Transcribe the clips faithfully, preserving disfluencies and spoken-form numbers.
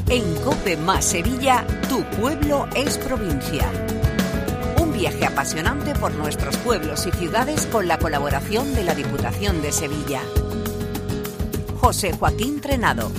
En COPE más Sevilla, tu pueblo es provincia. Un viaje apasionante por nuestros pueblos y ciudades con la colaboración de la Diputación de Sevilla. José Joaquín Trenado.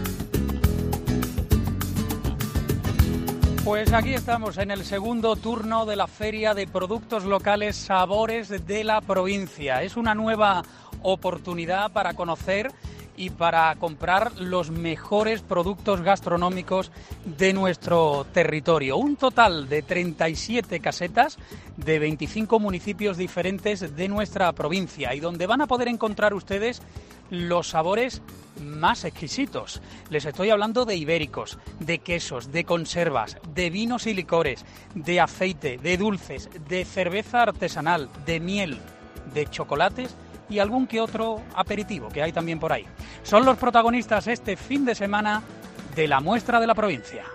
Pues aquí estamos en el segundo turno de la Feria de Productos Locales Sabores de la Provincia. Es una nueva oportunidad para conocer y para comprar los mejores productos gastronómicos de nuestro territorio. Un total de treinta y siete casetas de veinticinco municipios diferentes de nuestra provincia y donde van a poder encontrar ustedes los sabores más exquisitos. Les estoy hablando de ibéricos, de quesos, de conservas, de vinos y licores, de aceite, de dulces, de cerveza artesanal, de miel, de chocolates y algún que otro aperitivo que hay también por ahí. Son los protagonistas este fin de semana de la muestra de la provincia.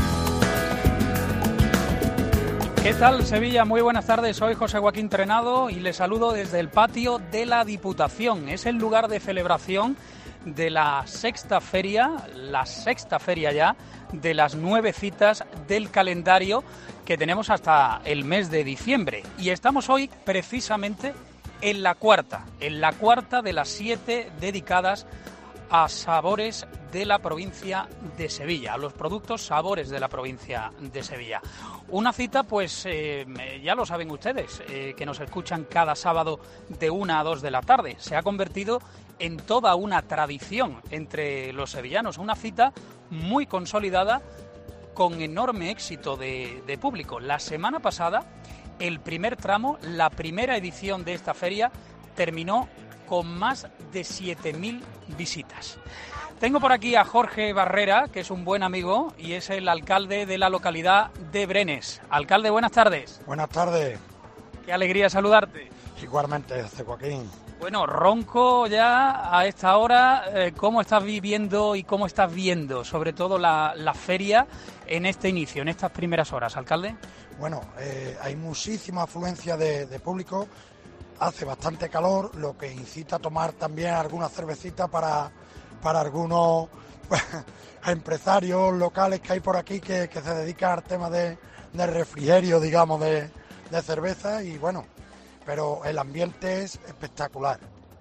¿Qué tal, Sevilla? Muy buenas tardes, soy José Joaquín Trenado y les saludo desde el patio de la Diputación. Es el lugar de celebración de la sexta feria, la sexta feria ya, de las nueve citas del calendario que tenemos hasta el mes de diciembre. Y estamos hoy precisamente en la cuarta, en la cuarta de las siete dedicadas a sabores de la provincia de Sevilla, a los productos sabores de la provincia de Sevilla. Una cita, pues eh, ya lo saben ustedes, eh, que nos escuchan cada sábado de una a dos de la tarde. Se ha convertido en toda una tradición entre los sevillanos, una cita muy consolidada con enorme éxito de, de público. La semana pasada, el primer tramo, la primera edición de esta feria, terminó con más de siete mil visitas. Tengo por aquí a Jorge Barrera, que es un buen amigo y es el alcalde de la localidad de Brenes. Alcalde, buenas tardes. Buenas tardes. Qué alegría saludarte. Igualmente, José Joaquín. Bueno, ronco ya a esta hora. Eh, ¿Cómo estás viviendo y cómo estás viendo, sobre todo, la, la feria en este inicio, en estas primeras horas, alcalde? Bueno, eh, hay muchísima afluencia de, de público. Hace bastante calor, lo que incita a tomar también alguna cervecita para, para algunos pues, empresarios locales que hay por aquí que, que se dedican al tema de, de refrigerio, digamos, de, de cerveza y bueno, pero el ambiente es espectacular.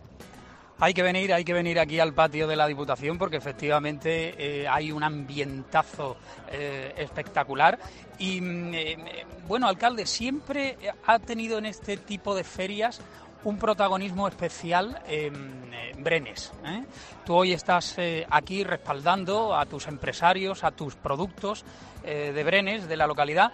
Hay que venir, hay que venir aquí al patio de la Diputación porque efectivamente eh, hay un ambientazo eh, espectacular y eh, bueno, alcalde, siempre ha tenido en este tipo de ferias un protagonismo especial en eh, Brenes, ¿eh? Tú hoy estás eh, aquí respaldando a tus empresarios, a tus productos eh, de Brenes, de la localidad.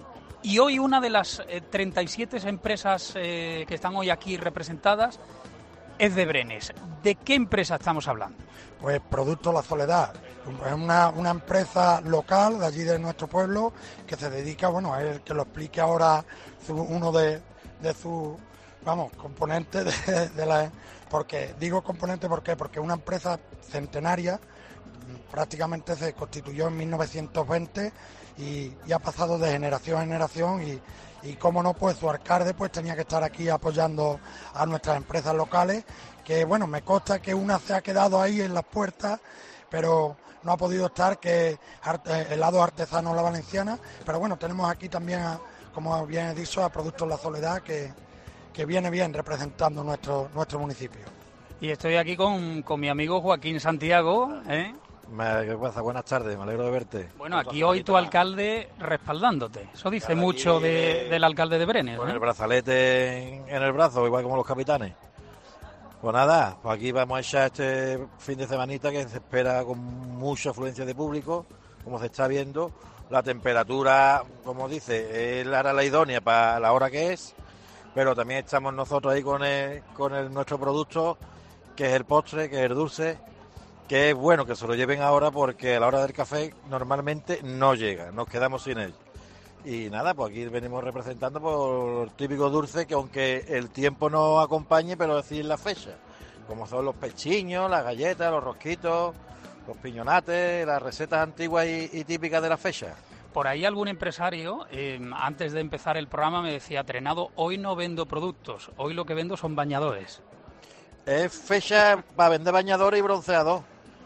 Y hoy una de las eh, treinta y siete empresas eh, que están hoy aquí representadas es de Brenes. ¿De qué empresa estamos hablando? Pues Productos La Soledad. Es una, una empresa local de allí de nuestro pueblo que se dedica, bueno, a él que lo explique ahora su, uno de, de sus, vamos, componentes de, de la... Porque digo componente, ¿por qué? Porque es una empresa centenaria, prácticamente se constituyó en mil novecientos veinte y, y ha pasado de generación a generación y... Y cómo no, pues su alcalde pues tenía que estar aquí apoyando a nuestras empresas locales, que bueno, me consta que una se ha quedado ahí en las puertas, pero no ha podido estar, que es Helados Artesanos La Valenciana, pero bueno, tenemos aquí también, a, como bien he dicho, a Productos La Soledad, que, que viene bien representando nuestro, nuestro municipio. Y estoy aquí con, con mi amigo Joaquín Santiago, ¿eh? ¿Qué pasa? Buenas tardes, me alegro de verte. Bueno, aquí hoy tu alcalde respaldándote. Eso dice mucho de, del alcalde de Brenes. Con ¿eh? el brazalete en, en el brazo, igual como los capitanes. Pues nada, pues aquí vamos a echar este fin de semanita que se espera con mucha afluencia de público, como se está viendo. La temperatura, como dice, es la, la idónea para la hora que es, pero también estamos nosotros ahí con, el, con el, nuestro producto, que es el postre, que es el dulce, que es bueno que se lo lleven ahora porque a la hora del café normalmente no llega, nos quedamos sin él. Y nada, pues aquí venimos representando por el típico dulce que aunque el tiempo no acompañe, pero sí en la fecha, como son los pechiños, las galletas, los rosquitos, los piñonates, las recetas antiguas y, y típicas de la fecha. Por ahí algún empresario, eh, antes de empezar el programa, me decía, Trenado, hoy no vendo productos, hoy lo que vendo son bañadores. Es fecha para vender bañadores y bronceador.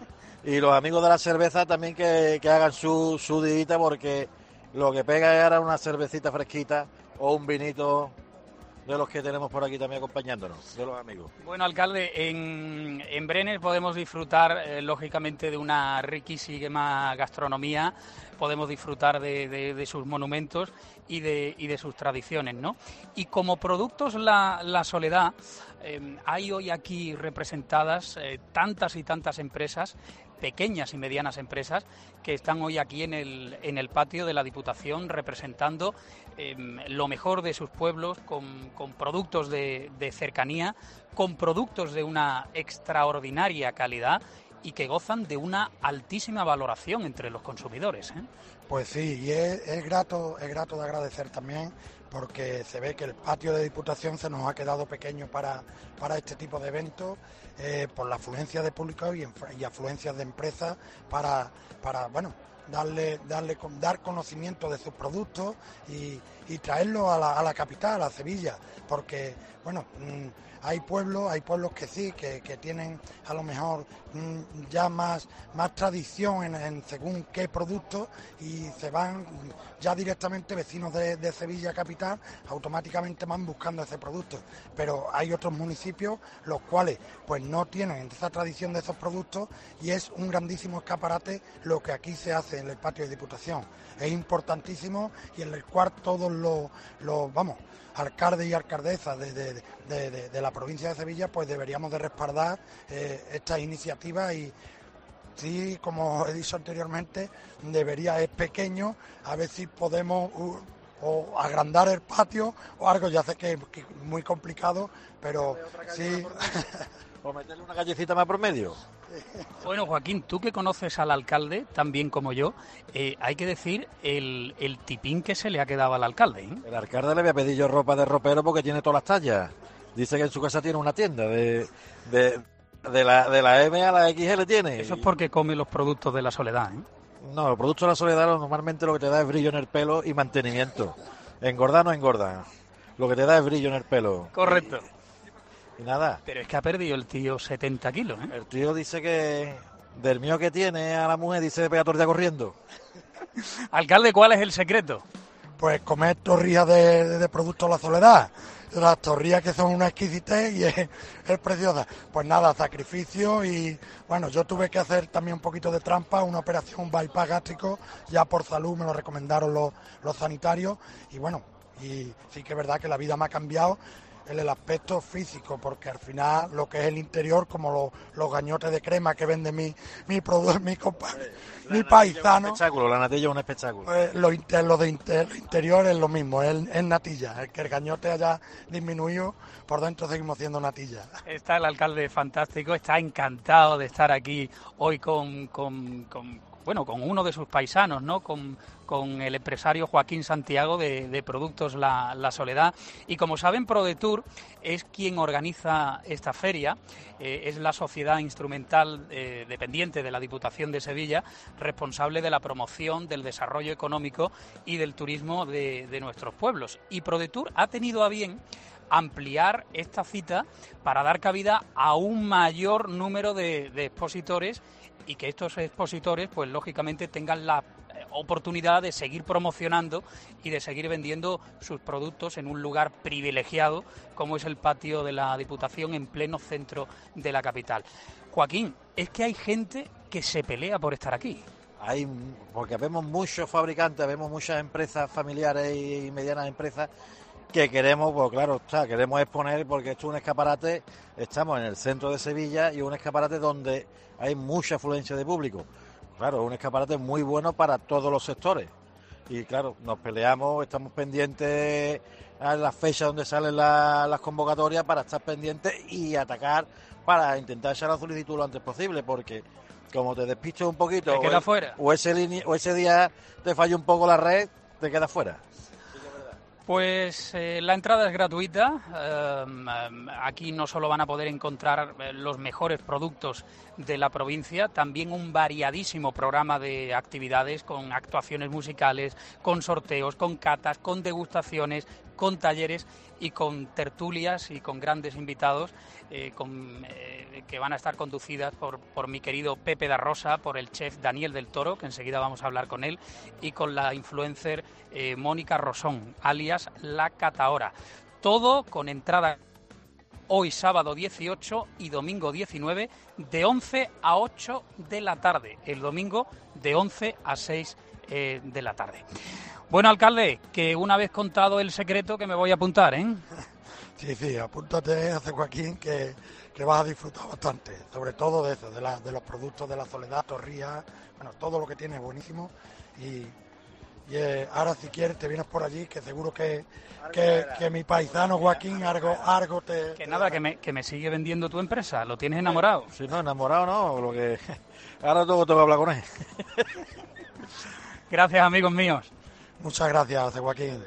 Y los amigos de la cerveza también que, que hagan su, su didita, porque lo que pega es ahora una cervecita fresquita o un vinito de los que tenemos por aquí también acompañándonos, de los amigos. Bueno, alcalde, en, en Brenes podemos disfrutar, eh, lógicamente, de una riquísima gastronomía, podemos disfrutar de, de, de sus monumentos y de, y de sus tradiciones, ¿no? Y como productos La, la Soledad, eh, hay hoy aquí representadas eh, tantas y tantas empresas, pequeñas y medianas empresas, que están hoy aquí en el, en el patio de la Diputación representando eh, lo mejor de sus pueblos, con, con productos de, de cercanía, con productos de una extraordinaria calidad y que gozan de una altísima valoración entre los consumidores, ¿eh? Pues sí, y es, es grato, es grato de agradecer también, porque se ve que el patio de Diputación se nos ha quedado pequeño para, para este tipo de eventos, eh, por la afluencia de público y, y afluencias de empresas para, para bueno, darle, darle, dar conocimiento de sus productos y, y traerlos a la, a la capital, a Sevilla, porque, bueno, mmm, hay pueblos, hay pueblos que sí, que, que tienen a lo mejor mmm, ya más, más tradición en, en según qué producto, y se van ya directamente vecinos de, de Sevilla capital, automáticamente van buscando ese producto. Pero hay otros municipios los cuales pues no tienen esa tradición de esos productos, y es un grandísimo escaparate lo que aquí se hace en el patio de Diputación. Es importantísimo, y en el cual todos los, los vamos, alcaldes y alcaldesas de, de, de, de, de la provincia de Sevilla pues deberíamos de respaldar eh, estas iniciativas. Y sí, como he dicho anteriormente, debería, es pequeño, a ver si podemos uh, o agrandar el patio o algo. Ya sé que, que es muy complicado, pero sí. O meterle una callecita más por medio. Bueno, Joaquín, tú que conoces al alcalde tan bien como yo, eh, hay que decir el, el tipín que se le ha quedado al alcalde, ¿eh? El alcalde le había pedido yo ropa de ropero porque tiene todas las tallas. Dice que en su casa tiene una tienda de, de, de, la, de la M a la X L tiene. Eso es porque come los productos de La Soledad, ¿eh? No, los productos de La Soledad normalmente lo que te da es brillo en el pelo y mantenimiento. Engordar no engorda. Lo que te da es brillo en el pelo. Correcto. Y nada. Pero es que ha perdido el tío setenta kilos, ¿eh? El tío dice que del mío que tiene a la mujer dice pega tortilla corriendo. Alcalde, ¿cuál es el secreto? Pues comer torrillas de, de, de productos La Soledad. Las torrillas que son una exquisitez y es, es preciosa. Pues nada, sacrificio, y bueno, yo tuve que hacer también un poquito de trampa, una operación, un bypass gástrico, ya por salud me lo recomendaron los, los sanitarios, y bueno, y sí que es verdad que la vida me ha cambiado en el aspecto físico, porque al final lo que es el interior, como los, los gañotes de crema que vende mi mi, produ- mi, compa- mi paisano, un espectáculo, la natilla es un espectáculo. Eh, lo, inter, lo de inter, lo interior es lo mismo, es, es natilla. El que el gañote haya disminuido, por dentro seguimos siendo natilla. Está el alcalde fantástico, está encantado de estar aquí hoy con, con, con bueno, con uno de sus paisanos, ¿no? Con, con el empresario Joaquín Santiago de, de Productos La, La Soledad. Y como saben, ProDetour es quien organiza esta feria, eh, es la sociedad instrumental eh, dependiente de la Diputación de Sevilla, responsable de la promoción, del desarrollo económico y del turismo de, de nuestros pueblos. Y ProDetour ha tenido a bien ampliar esta cita para dar cabida a un mayor número de, de expositores, y que estos expositores, pues lógicamente, tengan la oportunidad de seguir promocionando y de seguir vendiendo sus productos en un lugar privilegiado como es el patio de la Diputación, en pleno centro de la capital. Joaquín, es que hay gente que se pelea por estar aquí. Hay, porque vemos muchos fabricantes, vemos muchas empresas familiares y medianas empresas que queremos, pues claro, está, queremos exponer, porque esto es un escaparate, estamos en el centro de Sevilla y un escaparate donde hay mucha afluencia de público. Claro, es un escaparate muy bueno para todos los sectores. Y claro, nos peleamos, estamos pendientes a las fechas donde salen la, las convocatorias para estar pendientes y atacar para intentar echar la solicitud lo antes posible, porque como te despistes un poquito, te queda o, fuera. O, ese línea, o ese día te falla un poco la red, te quedas fuera. Pues eh, la entrada es gratuita. Eh, aquí no solo van a poder encontrar eh, los mejores productos de la provincia, también un variadísimo programa de actividades con actuaciones musicales, con sorteos, con catas, con degustaciones, con talleres y con tertulias y con grandes invitados eh, con, eh, que van a estar conducidas por, por mi querido Pepe da Rosa, por el chef Daniel del Toro, que enseguida vamos a hablar con él, y con la influencer eh, Mónica Rosón, alias La Cataora. Todo con entrada hoy sábado dieciocho y domingo diecinueve de once a ocho de la tarde. El domingo de once a seis eh, de la tarde. Bueno, alcalde, que una vez contado el secreto que me voy a apuntar, ¿eh? Sí, sí, apúntate, hace Joaquín, que, que vas a disfrutar bastante, sobre todo de eso, de, la, de los productos de la Soledad, Torría, bueno, todo lo que tiene es buenísimo. Y, y eh, ahora si quieres te vienes por allí, que seguro que, que, que mi paisano Joaquín algo, algo te... Que nada, que me, que me sigue vendiendo tu empresa, ¿lo tienes enamorado? Si no, enamorado no, lo que ahora tengo, tengo que hablar con él. Gracias, amigos míos. Muchas gracias, Joaquín.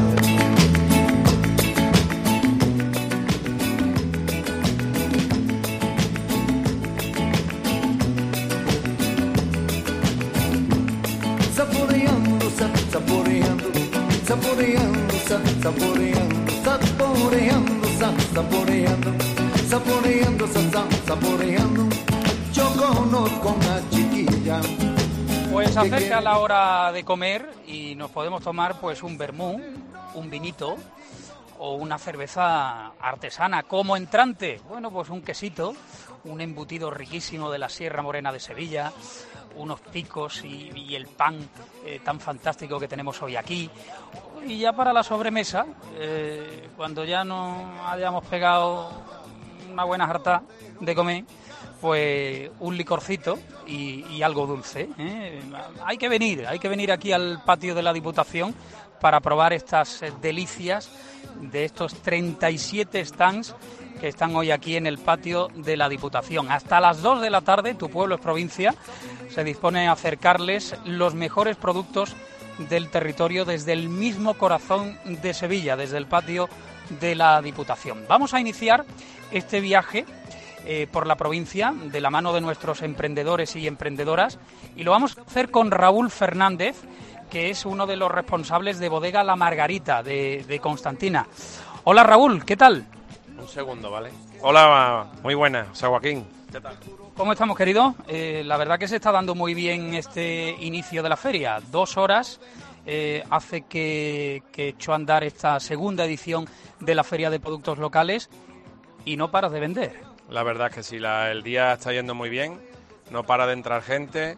Saboreando, saboreando, saboreando, saboreando, saboreando, saboreando, saboreando, saboreando. Yo conozco una chiquilla. Pues acerca la hora de comer y nos podemos tomar pues un vermú, un vinito o una cerveza artesana como entrante. Bueno, pues un quesito, un embutido riquísimo de la Sierra Morena de Sevilla, unos picos y, y el pan eh, tan fantástico que tenemos hoy aquí. Y ya para la sobremesa, eh, cuando ya nos hayamos pegado una buena jarta de comer, pues un licorcito y, y algo dulce, ¿eh? Hay que venir, hay que venir aquí al patio de la Diputación para probar estas eh, delicias de estos treinta y siete stands que están hoy aquí en el patio de la Diputación. Hasta las dos de la tarde, Tu Pueblo es Provincia se dispone a acercarles los mejores productos del territorio desde el mismo corazón de Sevilla, desde el patio de la Diputación. Vamos a iniciar este viaje Eh, por la provincia, de la mano de nuestros emprendedores y emprendedoras, y lo vamos a hacer con Raúl Fernández, que es uno de los responsables de Bodega La Margarita de, de Constantina. Hola Raúl, ¿qué tal? Un segundo, ¿vale? Hola, muy buenas, soy Joaquín. ¿Qué tal? ¿Cómo estamos, querido? Eh, la verdad que se está dando muy bien este inicio de la feria. Dos horas eh, hace que, que echó a andar esta segunda edición de la Feria de Productos Locales y no paras de vender. La verdad es que sí, la, el día está yendo muy bien, no para de entrar gente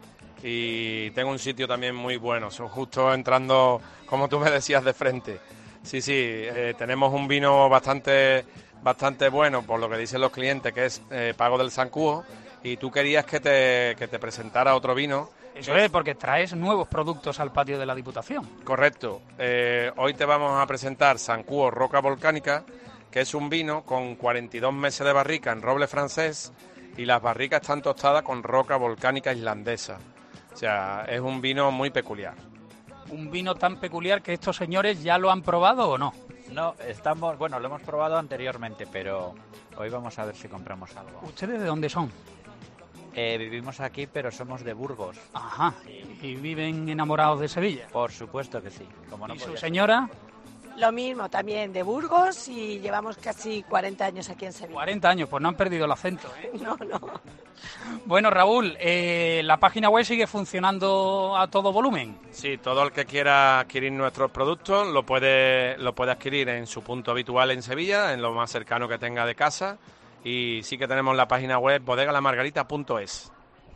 y tengo un sitio también muy bueno, son justo entrando, como tú me decías, de frente. Sí, sí, eh, tenemos un vino bastante bastante bueno, por lo que dicen los clientes, que es eh, Pago del Zancudo, y tú querías que te, que te presentara otro vino. Eso es, porque traes nuevos productos al patio de la Diputación. Correcto, eh, hoy te vamos a presentar Zancudo Roca Volcánica, que es un vino con cuarenta y dos meses de barrica en roble francés y las barricas están tostadas con roca volcánica islandesa. O sea, es un vino muy peculiar. Un vino tan peculiar que estos señores ya lo han probado o no. No, estamos, bueno, lo hemos probado anteriormente, pero hoy vamos a ver si compramos algo. ¿Ustedes de dónde son? Eh, vivimos aquí, pero somos de Burgos. Ajá, ¿y viven enamorados de Sevilla? Por supuesto que sí. Como no ¿Y su podía señora? Lo mismo, también de Burgos, y llevamos casi cuarenta años aquí en Sevilla. cuarenta años, pues no han perdido el acento, ¿eh? No, no. Bueno, Raúl, eh, ¿la página web sigue funcionando a todo volumen? Sí, todo el que quiera adquirir nuestros productos lo puede, lo puede adquirir en su punto habitual en Sevilla, en lo más cercano que tenga de casa, y sí que tenemos la página web bodega la margarita punto es.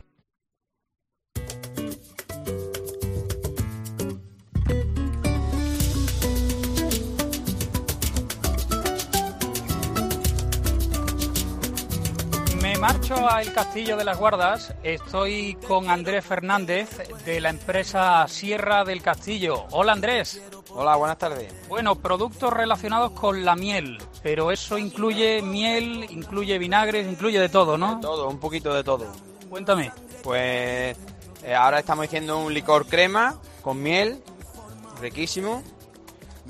Me marcho al Castillo de las Guardas. Estoy con Andrés Fernández de la empresa Sierra del Castillo. Hola, Andrés. Hola, buenas tardes. Bueno, productos relacionados con la miel, pero eso incluye miel, incluye vinagres, incluye de todo, ¿no? De todo, un poquito de todo. Cuéntame. Pues eh, ahora estamos haciendo un licor crema con miel, riquísimo.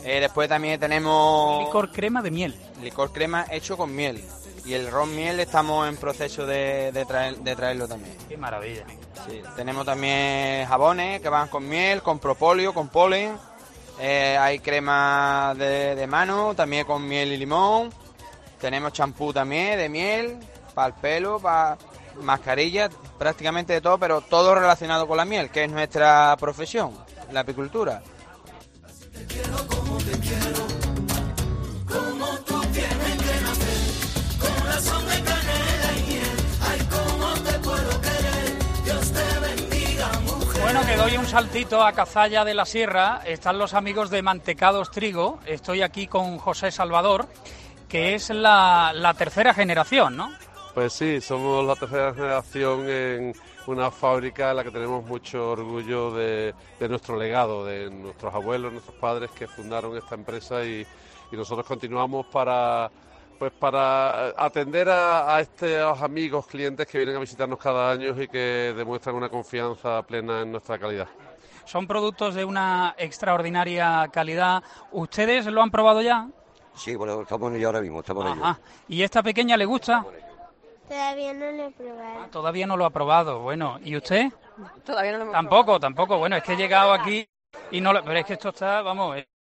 Eh, después también tenemos... Licor crema de miel. Licor crema hecho con miel. Y el ron miel estamos en proceso de, de, traer, de traerlo también. Qué maravilla. Sí, tenemos también jabones que van con miel, con propóleo, con polen. Eh, hay crema de, de mano, también con miel y limón. Tenemos champú también de miel, para el pelo, para mascarillas, prácticamente de todo, pero todo relacionado con la miel, que es nuestra profesión, la apicultura. Te quiero como te quiero, como tú tienes que nacer, corazón de canela y miel, ay, cómo te puedo querer, Dios te bendiga, mujer. Bueno, que doy un saltito a Cazalla de la Sierra, están los amigos de Mantecados Trigo, estoy aquí con José Salvador, que es la, la tercera generación, ¿no? Pues sí, somos la tercera generación en una fábrica en la que tenemos mucho orgullo de, de nuestro legado, de nuestros abuelos, nuestros padres que fundaron esta empresa y, y nosotros continuamos para, pues para atender a, a estos amigos, clientes que vienen a visitarnos cada año y que demuestran una confianza plena en nuestra calidad. Son productos de una extraordinaria calidad. ¿Ustedes lo han probado ya? Sí, bueno, estamos en ello ahora mismo, estamos en ello. Ajá. ¿Y esta pequeña le gusta? Todavía no lo he probado. Ah, todavía no lo ha probado. Bueno, ¿y usted? Todavía no lo hemos Tampoco, probado. tampoco. Bueno, es que he llegado aquí y no lo... Pero es que esto está, vamos... Eh.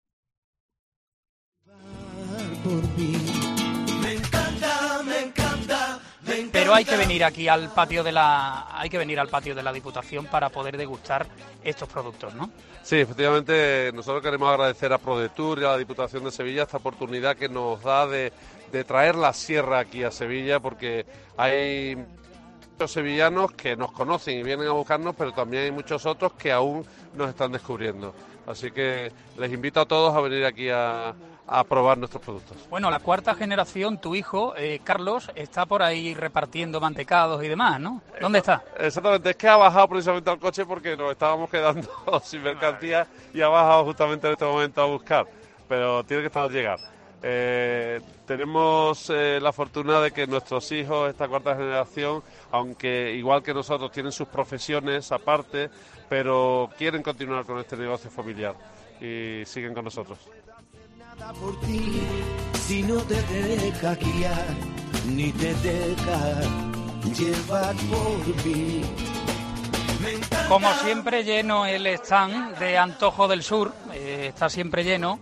Me encanta, me encanta, me encanta. Pero hay que venir aquí al patio de la... Hay que venir al patio de la Diputación para poder degustar estos productos, ¿no? Sí, efectivamente, nosotros queremos agradecer a ProDetour y a la Diputación de Sevilla esta oportunidad que nos da de, de traer la sierra aquí a Sevilla, porque hay muchos sevillanos que nos conocen y vienen a buscarnos, pero también hay muchos otros que aún nos están descubriendo. Así que les invito a todos a venir aquí a, a probar nuestros productos. Bueno, la cuarta generación, tu hijo, eh, Carlos, está por ahí repartiendo mantecados y demás, ¿no? ¿Dónde está? Exactamente, es que ha bajado precisamente al coche porque nos estábamos quedando sin mercancía y ha bajado justamente en este momento a buscar, pero tiene que estar al llegar. Eh, tenemos eh, la fortuna de que nuestros hijos, esta cuarta generación, aunque igual que nosotros tienen sus profesiones aparte, pero quieren continuar con este negocio familiar y siguen con nosotros. Nada por ti, si no te deja guiar, ni te deja llevar por mí. Como siempre, lleno el stand de Antojo del Sur, eh, está siempre lleno.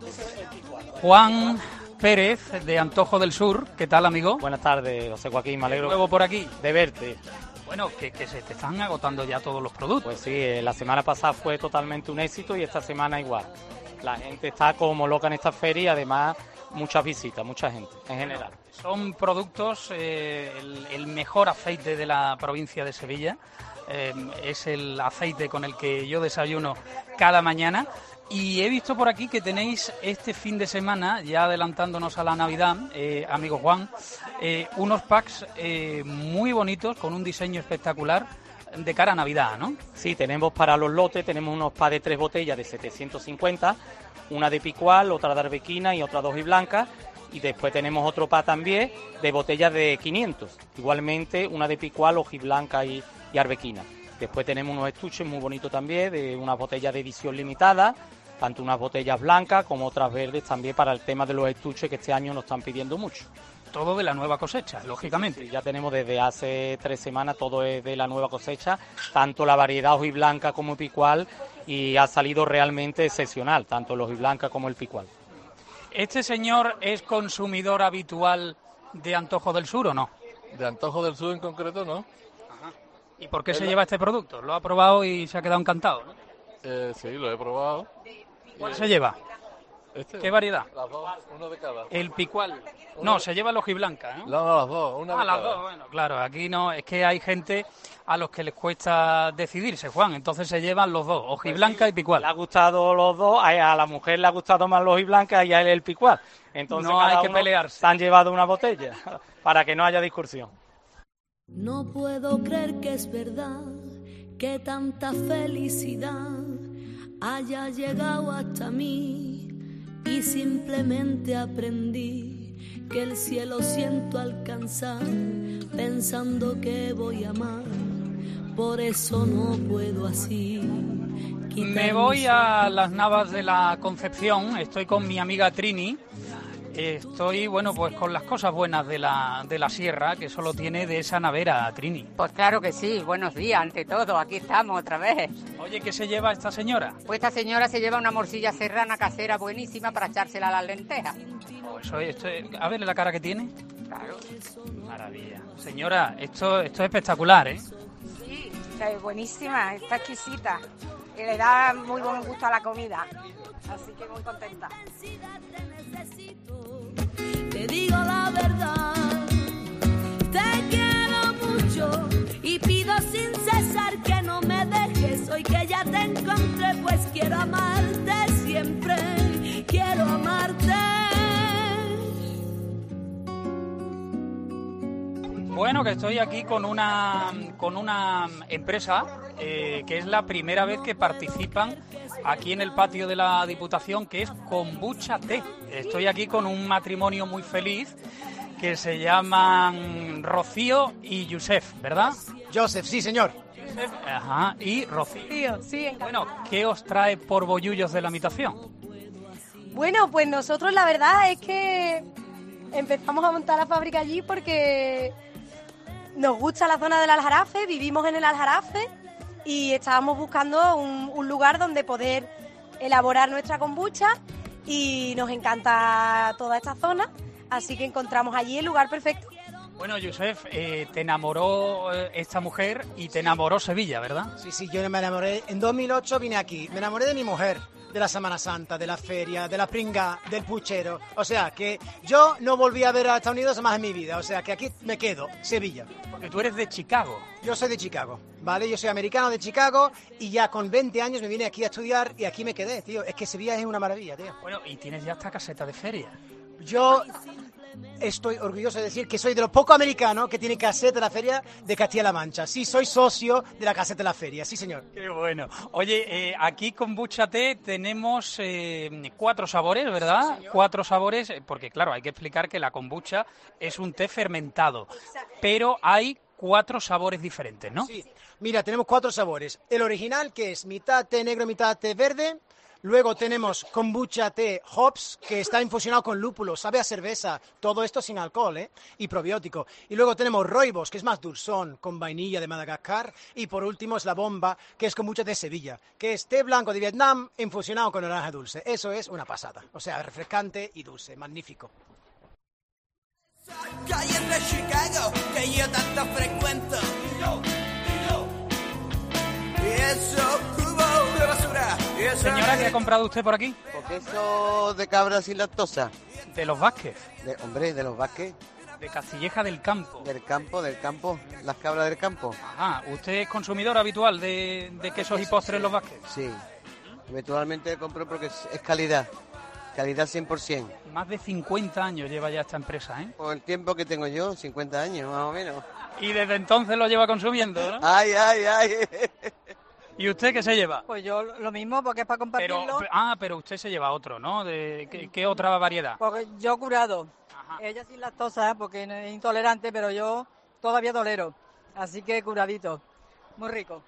Juan Pérez, de Antojo del Sur, ¿qué tal, amigo? Buenas tardes, José Joaquín, me alegro. ¿De nuevo por aquí? De verte. Bueno, que, que se te están agotando ya todos los productos. Pues sí, eh, la semana pasada fue totalmente un éxito y esta semana igual. La gente está como loca en esta feria y además muchas visitas, mucha gente en general. Son productos, eh, el, el mejor aceite de la provincia de Sevilla. Eh, es el aceite con el que yo desayuno cada mañana. Y he visto por aquí que tenéis este fin de semana, ya adelantándonos a la Navidad, eh, amigo Juan, eh, unos packs eh, muy bonitos con un diseño espectacular de cara a Navidad, ¿no? Sí, tenemos para los lotes, tenemos unos packs de tres botellas de setecientos cincuenta, una de picual, otra de arbequina y otra de hojiblanca, y después tenemos otro pack también de botellas de quinientos, igualmente una de picual, hojiblanca y, y arbequina. Después tenemos unos estuches muy bonitos también, de unas botellas de edición limitada, tanto unas botellas blancas como otras verdes también para el tema de los estuches que este año nos están pidiendo mucho. Todo de la nueva cosecha, lógicamente. Sí, ya tenemos desde hace tres semanas, todo es de la nueva cosecha, tanto la variedad hojiblanca como el picual, y ha salido realmente excepcional, tanto el hojiblanca como el picual. ¿Este señor es consumidor habitual de Antojo del Sur o no? De Antojo del Sur en concreto, ¿no? Ajá. ¿Y por qué se lleva este producto? ¿Lo ha probado y se ha quedado encantado, ¿no? Eh, sí, lo he probado. ¿Cuál se lleva? Este, ¿Qué variedad? Las dos, uno de cada. El picual. Uno No, de... se lleva el hojiblanca, ¿no? No, no, las dos, una ah, de las cada. dos, bueno, claro, aquí no, es que hay gente a los que les cuesta decidirse, Juan, entonces se llevan los dos, hojiblanca pues sí, y picual. Le ha gustado los dos, a la mujer le ha gustado más los hojiblanca y a él el picual. Entonces no hay que pelearse. Se han llevado una botella para que no haya discusión. No puedo creer que es verdad que tanta felicidad haya llegado hasta mí y simplemente aprendí que el cielo siento alcanzar pensando que voy a amar por eso no puedo así. Me voy a las Navas de la Concepción, estoy con mi amiga Trini, estoy, bueno, pues con las cosas buenas de la, de la sierra, que solo tiene de esa navera, Trini. Pues claro que sí, buenos días ante todo, aquí estamos otra vez. Oye, ¿qué se lleva esta señora? Pues esta señora se lleva una morcilla serrana casera buenísima para echársela a las lentejas. Oh, eso, esto, a ver la cara que tiene. Claro. Maravilla. Señora, esto, esto es espectacular, ¿eh? Sí, es buenísima, está exquisita. Y le da muy buen gusto a la comida. Así que muy contenta. Te digo la verdad, te quiero mucho y pido sin cesar que no me dejes. Hoy que ya te encontré, pues quiero amarte siempre, quiero amarte. Bueno, que estoy aquí con una con una empresa eh, que es la primera vez que participan aquí en el patio de la Diputación, que es Kombucha Té. Estoy aquí con un matrimonio muy feliz que se llaman Rocío y Josef, ¿verdad? Joseph, sí, señor. Josef, ajá, y Rocío. Sí, bueno, ¿qué os trae por bollullos de la habitación? Bueno, pues nosotros la verdad es que empezamos a montar la fábrica allí porque nos gusta la zona del Aljarafe, vivimos en el Aljarafe y estábamos buscando un, un lugar donde poder elaborar nuestra kombucha y nos encanta toda esta zona, así que encontramos allí el lugar perfecto. Bueno, Josef, eh, te enamoró eh, esta mujer y te enamoró Sevilla, ¿verdad? Sí, sí, yo me enamoré. En dos mil ocho vine aquí, me enamoré de mi mujer, de la Semana Santa, de la feria, de la pringa, del puchero. O sea, que yo no volví a ver a Estados Unidos más en mi vida. O sea, que aquí me quedo, Sevilla. Porque tú eres de Chicago. Yo soy de Chicago, ¿vale? Yo soy americano de Chicago y ya con veinte años me vine aquí a estudiar y aquí me quedé, tío. Es que Sevilla es una maravilla, tío. Bueno, y tienes ya esta caseta de feria. Yo estoy orgulloso de decir que soy de los pocos americanos que tiene caseta de la feria de Castilla-La Mancha. Sí, soy socio de la caseta de la feria, sí, señor. Qué bueno. Oye, eh, aquí con Kombucha Té tenemos eh, cuatro sabores, ¿verdad? Sí, cuatro sabores, porque claro, hay que explicar que la kombucha es un té fermentado, pero hay cuatro sabores diferentes, ¿no? Sí, mira, tenemos cuatro sabores. El original, que es mitad té negro, mitad té verde. Luego tenemos kombucha té hops, que está infusionado con lúpulo, sabe a cerveza, todo esto sin alcohol, ¿eh? Y probiótico. Y luego tenemos rooibos, que es más dulzón, con vainilla de Madagascar. Y por último es la bomba, que es kombucha de Sevilla, que es té blanco de Vietnam infusionado con naranja dulce. Eso es una pasada, o sea, refrescante y dulce, magnífico. Calles de Chicago, que yo tanto frecuento. Y eso, cubo de basura. Y eso. Señora, ¿qué ha comprado usted por aquí? Queso de cabra sin lactosa. De los Vázquez. De, hombre, de los Vázquez. De Castilleja del Campo. Del campo, del campo. Las cabras del campo. Ajá, ¿usted es consumidor habitual de, de quesos y postres los Vázquez? Sí. Habitualmente compro porque es, es calidad. Calidad cien por ciento. Más de cincuenta años lleva ya esta empresa, ¿eh? Por el tiempo que tengo yo, cincuenta años más o menos. Y desde entonces lo lleva consumiendo, ¿no? Ay, ay, ay. ¿Y usted qué se lleva? Pues yo lo mismo, porque es para compartirlo. Pero, ah, pero usted se lleva otro, ¿no? De, ¿qué, qué otra variedad? Porque yo curado. Ajá. Ella sin lactosa, porque es intolerante, pero yo todavía tolero. Así que curadito. Muy rico.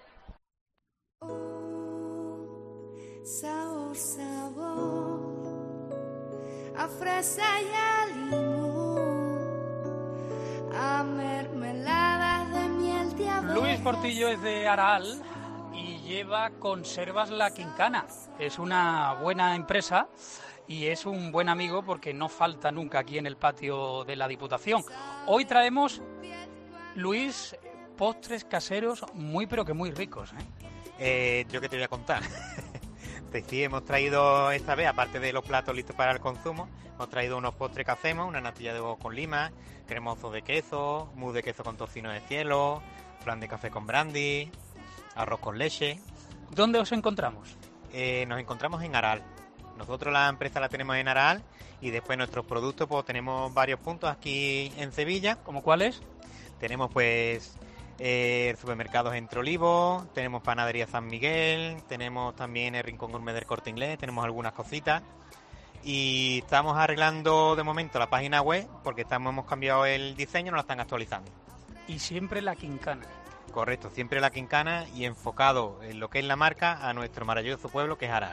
Sabor, sabor, a fresa y a limón, a mermeladas de miel de abejas. Luis Portillo es de Aral y lleva Conservas La Quincana. Es una buena empresa y es un buen amigo porque no falta nunca aquí en el patio de la Diputación. Hoy traemos, Luis, postres caseros muy pero que muy ricos, ¿eh? Eh, yo qué te voy a contar. Sí, hemos traído esta vez, aparte de los platos listos para el consumo, hemos traído unos postres que hacemos, una natilla de huevo con lima, cremoso de queso, mousse de queso con tocino de cielo, flan de café con brandy, arroz con leche. ¿Dónde os encontramos? Eh, nos encontramos en Aral. Nosotros la empresa la tenemos en Aral y después nuestros productos pues tenemos varios puntos aquí en Sevilla. ¿Cómo cuáles? Tenemos pues... Eh, supermercados Entre Olivos, tenemos Panadería San Miguel, tenemos también el Rincón Gourmet del Corte Inglés, tenemos algunas cositas y estamos arreglando de momento la página web porque estamos hemos cambiado el diseño, nos la están actualizando. Y siempre La Quincana. Correcto, siempre la quincana y enfocado en lo que es la marca a nuestro maravilloso pueblo que es Aral.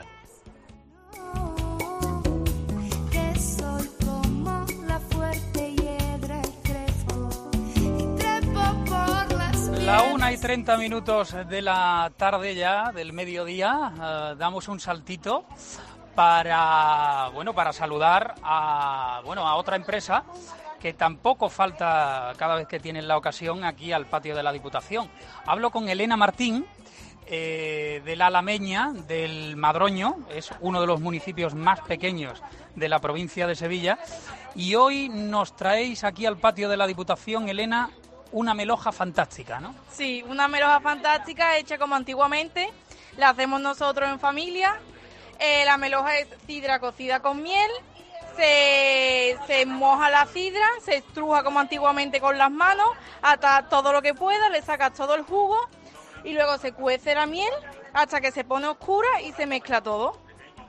Que soy como la fuerte hiedra trepo, y trepo por las La una y treinta minutos de la tarde ya, del mediodía, eh, damos un saltito para, bueno, para saludar a, bueno, a otra empresa que tampoco falta cada vez que tienen la ocasión aquí al patio de la Diputación. Hablo con Elena Martín, eh, de la Alameña, del Madroño, es uno de los municipios más pequeños de la provincia de Sevilla, y hoy nos traéis aquí al patio de la Diputación, Elena, una meloja fantástica, ¿no? Sí, una meloja fantástica hecha como antiguamente, la hacemos nosotros en familia. Eh, la meloja es sidra cocida con miel. Se, se moja la sidra, se estruja como antiguamente con las manos, hasta todo lo que pueda, le sacas todo el jugo y luego se cuece la miel hasta que se pone oscura y se mezcla todo.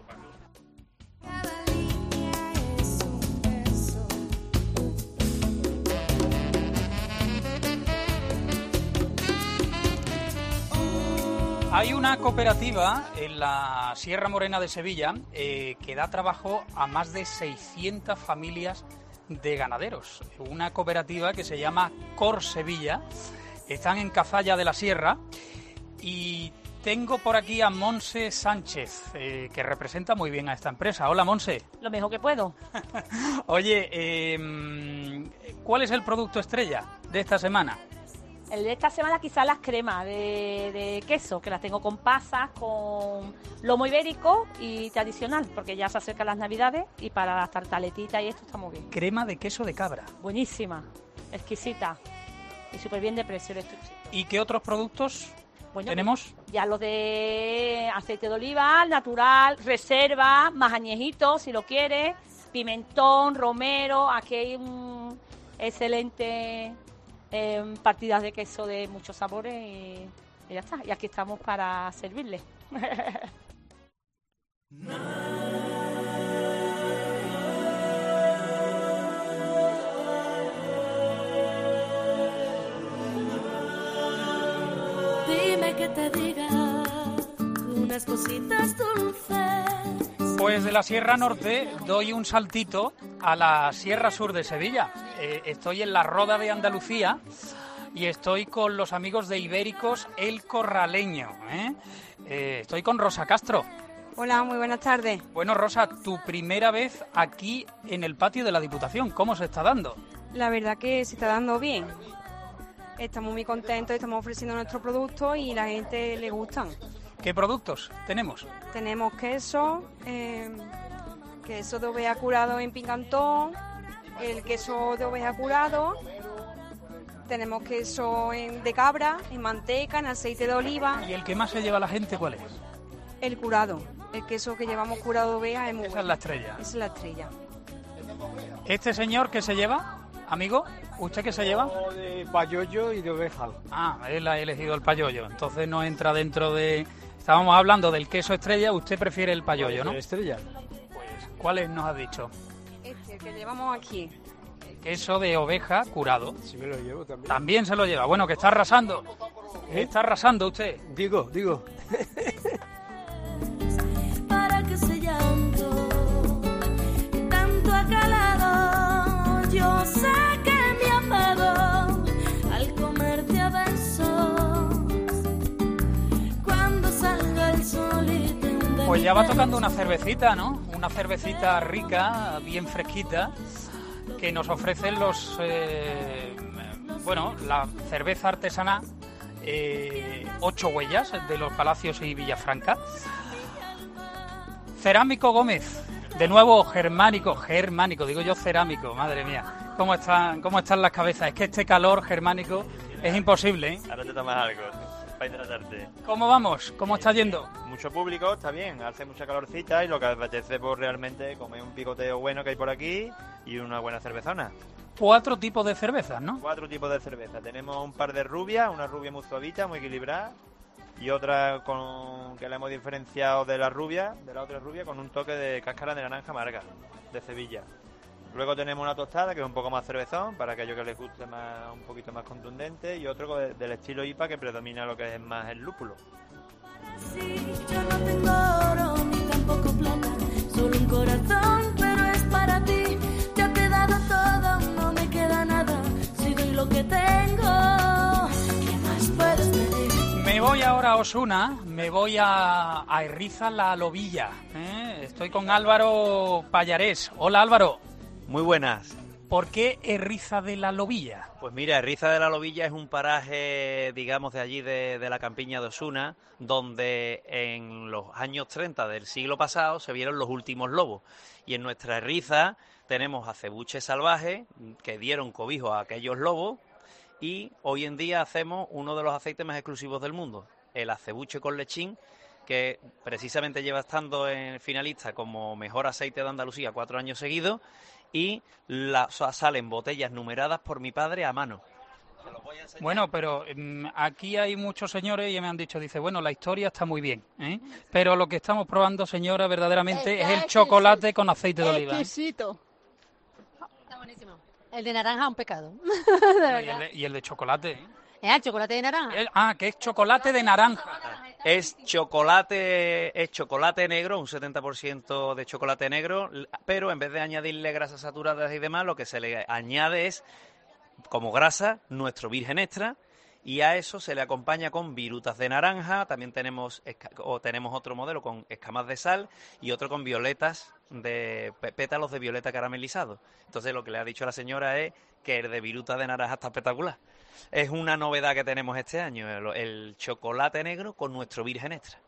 Hay una cooperativa en la Sierra Morena de Sevilla eh, que da trabajo a más de seiscientas familias de ganaderos. Una cooperativa que se llama Cor Sevilla. Están en Cazalla de la Sierra y tengo por aquí a Monse Sánchez, eh, que representa muy bien a esta empresa. Hola, Monse. Lo mejor que puedo. Oye, eh, ¿cuál es el producto estrella de esta semana? El de esta semana quizás las cremas de, de queso, que las tengo con pasas, con lomo ibérico y tradicional, porque ya se acercan las navidades y para las tartaletitas y esto está muy bien. Crema de queso de cabra. Buenísima, exquisita y súper bien de precio. ¿Y qué otros productos bueno, tenemos? Ya los de aceite de oliva, natural, reserva, más añejitos si lo quieres, pimentón, romero, aquí hay un excelente... Eh, partidas de queso de muchos sabores y, y ya está. Y aquí estamos para servirles. Dime que te diga unas cositas dulces. Pues de la Sierra Norte doy un saltito a la Sierra Sur de Sevilla. Eh, estoy en la Roda de Andalucía y estoy con los amigos de Ibéricos El Corraleño. ¿eh? Eh, estoy con Rosa Castro. Hola, muy buenas tardes. Bueno, Rosa, tu primera vez aquí en el patio de la Diputación. ¿Cómo se está dando? La verdad que se está dando bien. Estamos muy contentos, estamos ofreciendo nuestros productos y la gente le gustan. ¿Qué productos tenemos? Tenemos queso, eh, queso de oveja curado en picantón, el queso de oveja curado, tenemos queso en, de cabra, en manteca, en aceite de oliva. ¿Y el que más se lleva la gente cuál es? El curado, el queso que llevamos curado de oveja es muy Esa bueno. es la estrella. Esa es la estrella. ¿Este señor qué se lleva, amigo? ¿Usted qué se lleva? De payollo y de oveja. Ah, él ha elegido el payollo, entonces no entra dentro de... Estábamos hablando del queso estrella, usted prefiere el payollo, ¿no? Estrella. Pues, ¿cuáles nos ha dicho? Este, el que llevamos aquí. Queso de oveja curado. Sí, me lo llevo también. También se lo lleva. Bueno, que está arrasando. ¿Eh? Está arrasando usted. Digo, digo. Para que ese llanto tanto ha calado, yo sé que me apagó al comerte a besos cuando salga el sol y te hunda. Pues ya va tocando una cervecita, ¿no? Una cervecita rica, bien fresquita, que nos ofrecen los... Eh, bueno, la cerveza artesana eh, Ocho Huellas, de los Palacios y Villafranca. Cerámico Gómez, de nuevo germánico, germánico, digo yo cerámico, madre mía. ¿Cómo están, cómo están las cabezas? Es que este calor germánico es imposible, ¿eh? Ahora te tomas algo para hidratarte. ¿Cómo vamos? ¿Cómo está yendo? Mucho público, está bien, hace mucha calorcita y lo que apetece pues realmente comer un picoteo bueno que hay por aquí y una buena cervezona. Cuatro tipos de cervezas, ¿no? Cuatro tipos de cerveza. Tenemos un par de rubias, una rubia muy suavita, muy equilibrada, y otra con que la hemos diferenciado de la rubia, de la otra rubia, con un toque de cáscara de naranja amarga, de Sevilla. Luego tenemos una tostada que es un poco más cervezón, para aquellos que les guste más, un poquito más contundente, y otro de- del estilo I P A que predomina lo que es más el lúpulo. Yo no tengo oro ni tampoco plata, solo un corazón, pero es para ti. Ya te he dado todo, no me queda nada. Si doy lo que tengo, ¿qué más puedes pedir? Me voy ahora a Osuna, me voy a, a Herriza La Lobilla. ¿eh? Estoy con Álvaro Pallarés. Hola Álvaro. Muy buenas. ¿Por qué Herriza de La Lobilla? Pues mira, Herriza de la Lobilla es un paraje, digamos, de allí de, de la campiña de Osuna, donde en los años treinta del siglo pasado se vieron los últimos lobos. Y en nuestra Herriza tenemos acebuches salvajes que dieron cobijo a aquellos lobos, y hoy en día hacemos uno de los aceites más exclusivos del mundo, el acebuche con lechín, que precisamente lleva estando en finalista como mejor aceite de Andalucía cuatro años seguidos, y la, salen botellas numeradas por mi padre a mano. Bueno, pero mm, aquí hay muchos señores y me han dicho, dice, bueno, la historia está muy bien, ¿eh? pero lo que estamos probando, señora, verdaderamente es el chocolate con aceite de oliva. ¿eh? Exquisito. Está buenísimo. El de naranja es un pecado. Y De el verdad. de, y el de chocolate. ¿eh? ¿Es el chocolate de naranja? El- ah, que es chocolate de naranja. Es chocolate, es chocolate negro, un setenta por ciento de chocolate negro, l- pero en vez de añadirle grasas saturadas y demás, lo que se le añade es, como grasa, nuestro virgen extra, y a eso se le acompaña con virutas de naranja. También tenemos esca- o tenemos otro modelo con escamas de sal y otro con violetas de pe- pétalos de violeta caramelizado. Entonces lo que le ha dicho la señora es que el de virutas de naranja está espectacular. Es una novedad que tenemos este año, el, el chocolate negro con nuestro virgen extra.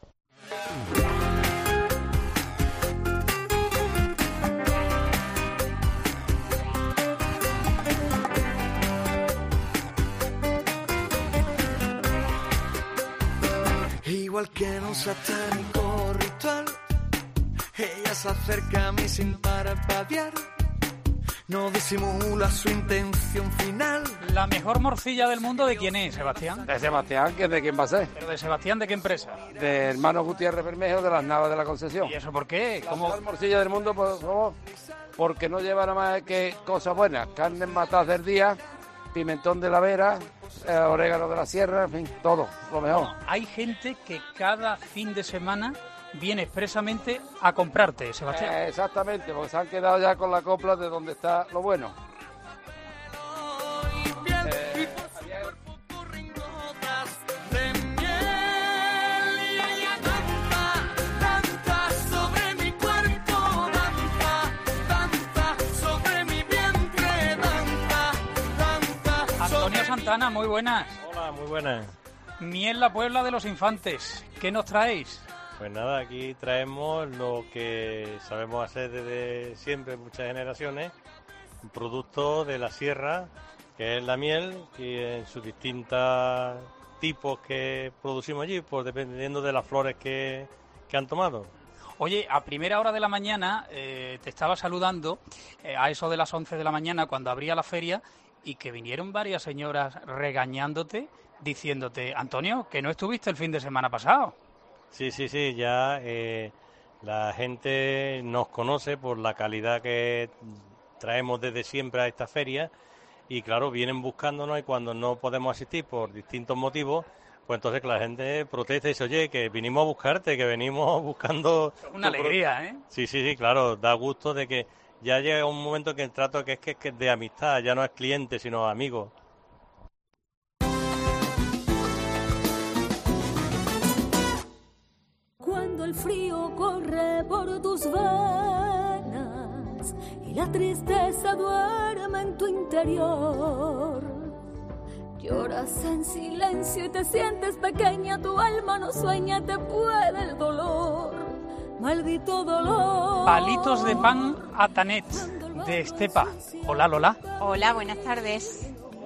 Igual que en un satánico ritual, ella se acerca a mí sin parpadear, no disimula su intención final. La mejor morcilla del mundo, ¿de quién es, Sebastián? De Sebastián, ¿que ¿de quién va a ser? ¿Pero de Sebastián de qué empresa? De Hermanos Gutiérrez Bermejo, de las Navas de la Concesión. ¿Y eso por qué? La ¿Cómo? mejor morcilla del mundo, por favor, porque no lleva nada más que cosas buenas. Carnes matadas del día, pimentón de la Vera, eh, orégano de la sierra, en fin, todo, lo mejor. Hay gente que cada fin de semana viene expresamente a comprarte, Sebastián. Eh, exactamente, porque se han quedado ya con la copla de donde está lo bueno. Eh, Danza sobre mi cuerpo, danza, danza sobre mi vientre, danza, danza. Antonio Santana, muy buenas. Hola, muy buenas. Miel La Puebla de los Infantes. ¿Qué nos traéis? Pues nada, aquí traemos lo que sabemos hacer desde siempre, muchas generaciones, un producto de la sierra, que es la miel, y en sus distintos tipos que producimos allí, pues dependiendo de las flores que, que han tomado. Oye, a primera hora de la mañana eh, te estaba saludando, eh, a eso de las once de la mañana, cuando abría la feria, y que vinieron varias señoras regañándote, diciéndote, Antonio, que no estuviste el fin de semana pasado. Sí, sí, sí, ya eh, la gente nos conoce por la calidad que traemos desde siempre a esta feria, y claro, vienen buscándonos, y cuando no podemos asistir por distintos motivos, pues entonces que la gente protesta y dice, oye, que vinimos a buscarte, que venimos buscando... Una alegría, ¿eh? Sí, sí, sí, claro, da gusto de que ya llega un momento que el trato que es que es que es de amistad, ya no es cliente, sino amigo. Cuando el frío corre por tus venas y la tristeza duerme en tu interior, lloras en silencio y te sientes pequeña, tu alma no sueña, te puede el dolor, maldito dolor. Palitos de pan Atanet, de Estepa. Hola, Lola. Hola, buenas tardes.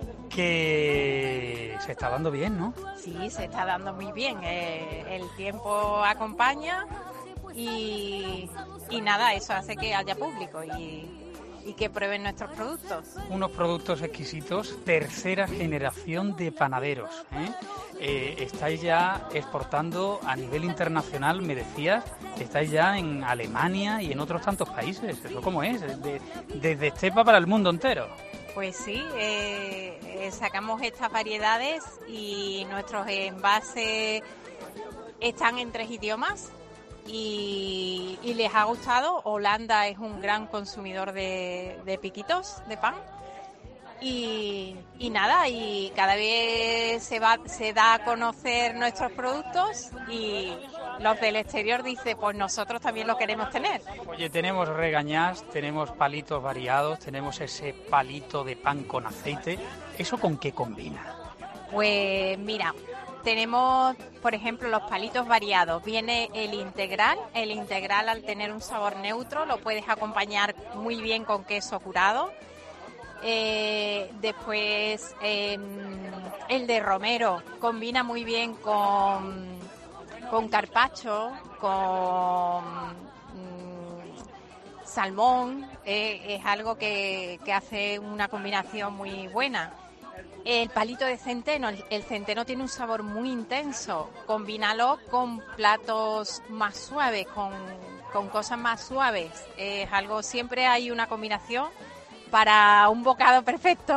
Que se está dando bien, ¿no? Sí, se está dando muy bien. Eh, el tiempo acompaña y, y nada, eso hace que haya público. Y, y que prueben nuestros productos. Unos productos exquisitos, tercera generación de panaderos, ¿eh? Eh, estáis ya exportando a nivel internacional, me decías, estáis ya en Alemania y en otros tantos países. ¿Eso cómo es? De, desde Estepa para el mundo entero. Pues sí, eh, eh, sacamos estas variedades y nuestros envases están en tres idiomas y, y les ha gustado. Holanda es un gran consumidor de, de piquitos de pan. Y, y nada, y cada vez se va se da a conocer nuestros productos y los del exterior dicen, pues nosotros también lo queremos tener. Oye, tenemos regañás, tenemos palitos variados, tenemos ese palito de pan con aceite. ¿Eso con qué combina? Pues mira, tenemos, por ejemplo, los palitos variados. Viene el integral. El integral, al tener un sabor neutro, lo puedes acompañar muy bien con queso curado. Eh, después eh, el de romero combina muy bien con, con carpaccio, con mm, salmón, eh, es algo que, que hace una combinación muy buena. El palito de centeno, el, el centeno tiene un sabor muy intenso, combínalo con platos más suaves, con, con cosas más suaves, es algo, siempre hay una combinación para un bocado perfecto.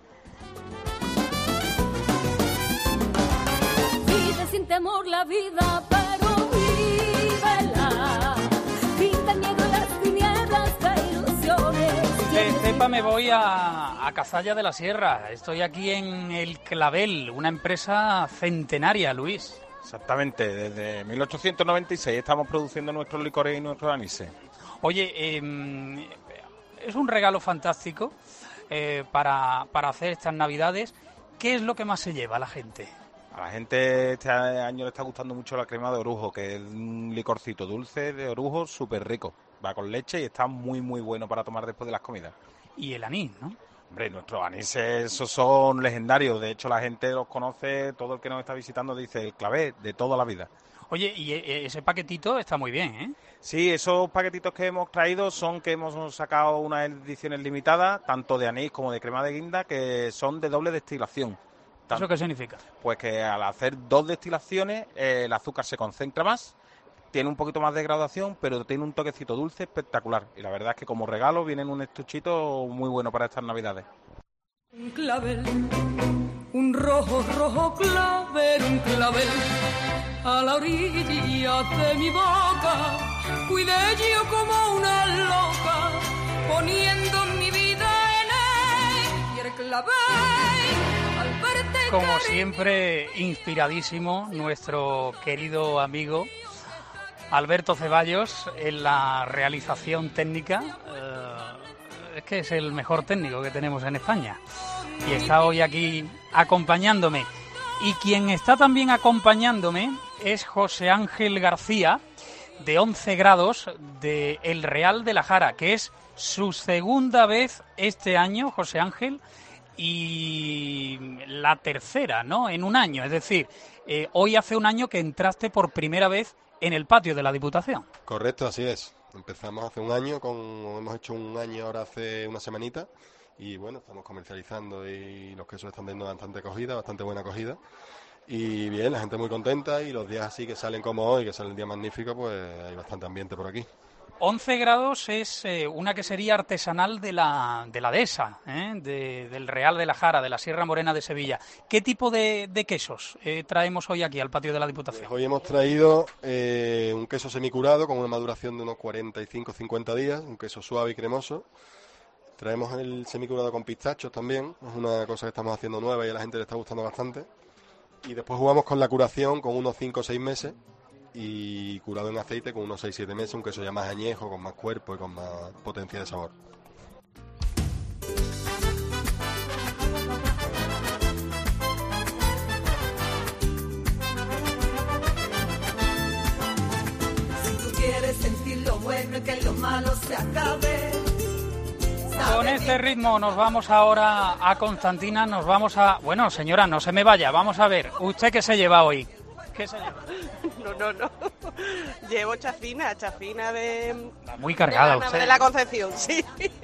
Vive sin temor la vida, pero vívela. Pinta el miedo en las tinieblas de ilusiones. De Estepa me voy a, a Cazalla de la Sierra. Estoy aquí en El Clavel, una empresa centenaria, Luis. Exactamente, desde mil ochocientos noventa y seis estamos produciendo nuestros licores y nuestros anises. Oye, eh, es un regalo fantástico eh, para, para hacer estas Navidades. ¿Qué es lo que más se lleva a la gente? A la gente este año le está gustando mucho la crema de orujo, que es un licorcito dulce de orujo súper rico. Va con leche y está muy, muy bueno para tomar después de las comidas. Y el anís, ¿no? Hombre, nuestros anises esos son legendarios. De hecho, la gente los conoce, todo el que nos está visitando dice el clavé de toda la vida. Oye, y ese paquetito está muy bien, ¿eh? Sí, esos paquetitos que hemos traído son que hemos sacado unas ediciones limitadas, tanto de anís como de crema de guinda, que son de doble destilación. ¿Eso qué significa? Pues que al hacer dos destilaciones, eh, el azúcar se concentra más, tiene un poquito más de graduación, pero tiene un toquecito dulce espectacular. Y la verdad es que como regalo viene en un estuchito muy bueno para estas Navidades. Un clavel, un rojo, rojo clavel, un clavel, a la orilla de mi boca, cuidé yo como una loca, poniendo mi vida en él, y el clavel, al verte Como cariño, siempre, inspiradísimo, nuestro querido amigo Alberto Ceballos en la realización técnica. Eh, es que es el mejor técnico que tenemos en España. Y está hoy aquí acompañándome. Y quien está también acompañándome es José Ángel García, de once grados, de El Real de la Jara, que es su segunda vez este año, José Ángel, y la tercera, ¿no?, en un año. Es decir, eh, hoy hace un año que entraste por primera vez en el patio de la Diputación. Correcto, así es. Empezamos hace un año, con, hemos hecho un año ahora hace una semanita, y bueno, estamos comercializando y los quesos están teniendo bastante acogida, bastante buena acogida. Y bien, la gente muy contenta, y los días así que salen como hoy, que sale el día magnífico, pues hay bastante ambiente por aquí. once grados es eh, una quesería artesanal de la, de la dehesa, ¿eh? de, del Real de la Jara, de la Sierra Morena de Sevilla. ¿Qué tipo de, de quesos eh, traemos hoy aquí al patio de la Diputación? Pues hoy hemos traído eh, un queso semicurado con una maduración de unos cuarenta y cinco a cincuenta días, un queso suave y cremoso. Traemos el semicurado con pistachos también, es una cosa que estamos haciendo nueva y a la gente le está gustando bastante. Y después jugamos con la curación con unos cinco o seis meses y curado en aceite con unos seis siete meses, un queso ya más añejo, con más cuerpo y con más potencia de sabor. si tú quieres sentir lo bueno y que lo malo se acabe. Con este ritmo nos vamos ahora a Constantina, nos vamos a... Bueno, señora, no se me vaya, vamos a ver, ¿usted qué se lleva hoy? ¿Qué se lleva? no, no, no. Llevo chafina, chafina de... Muy cargada de la, usted. de la Concepción, sí.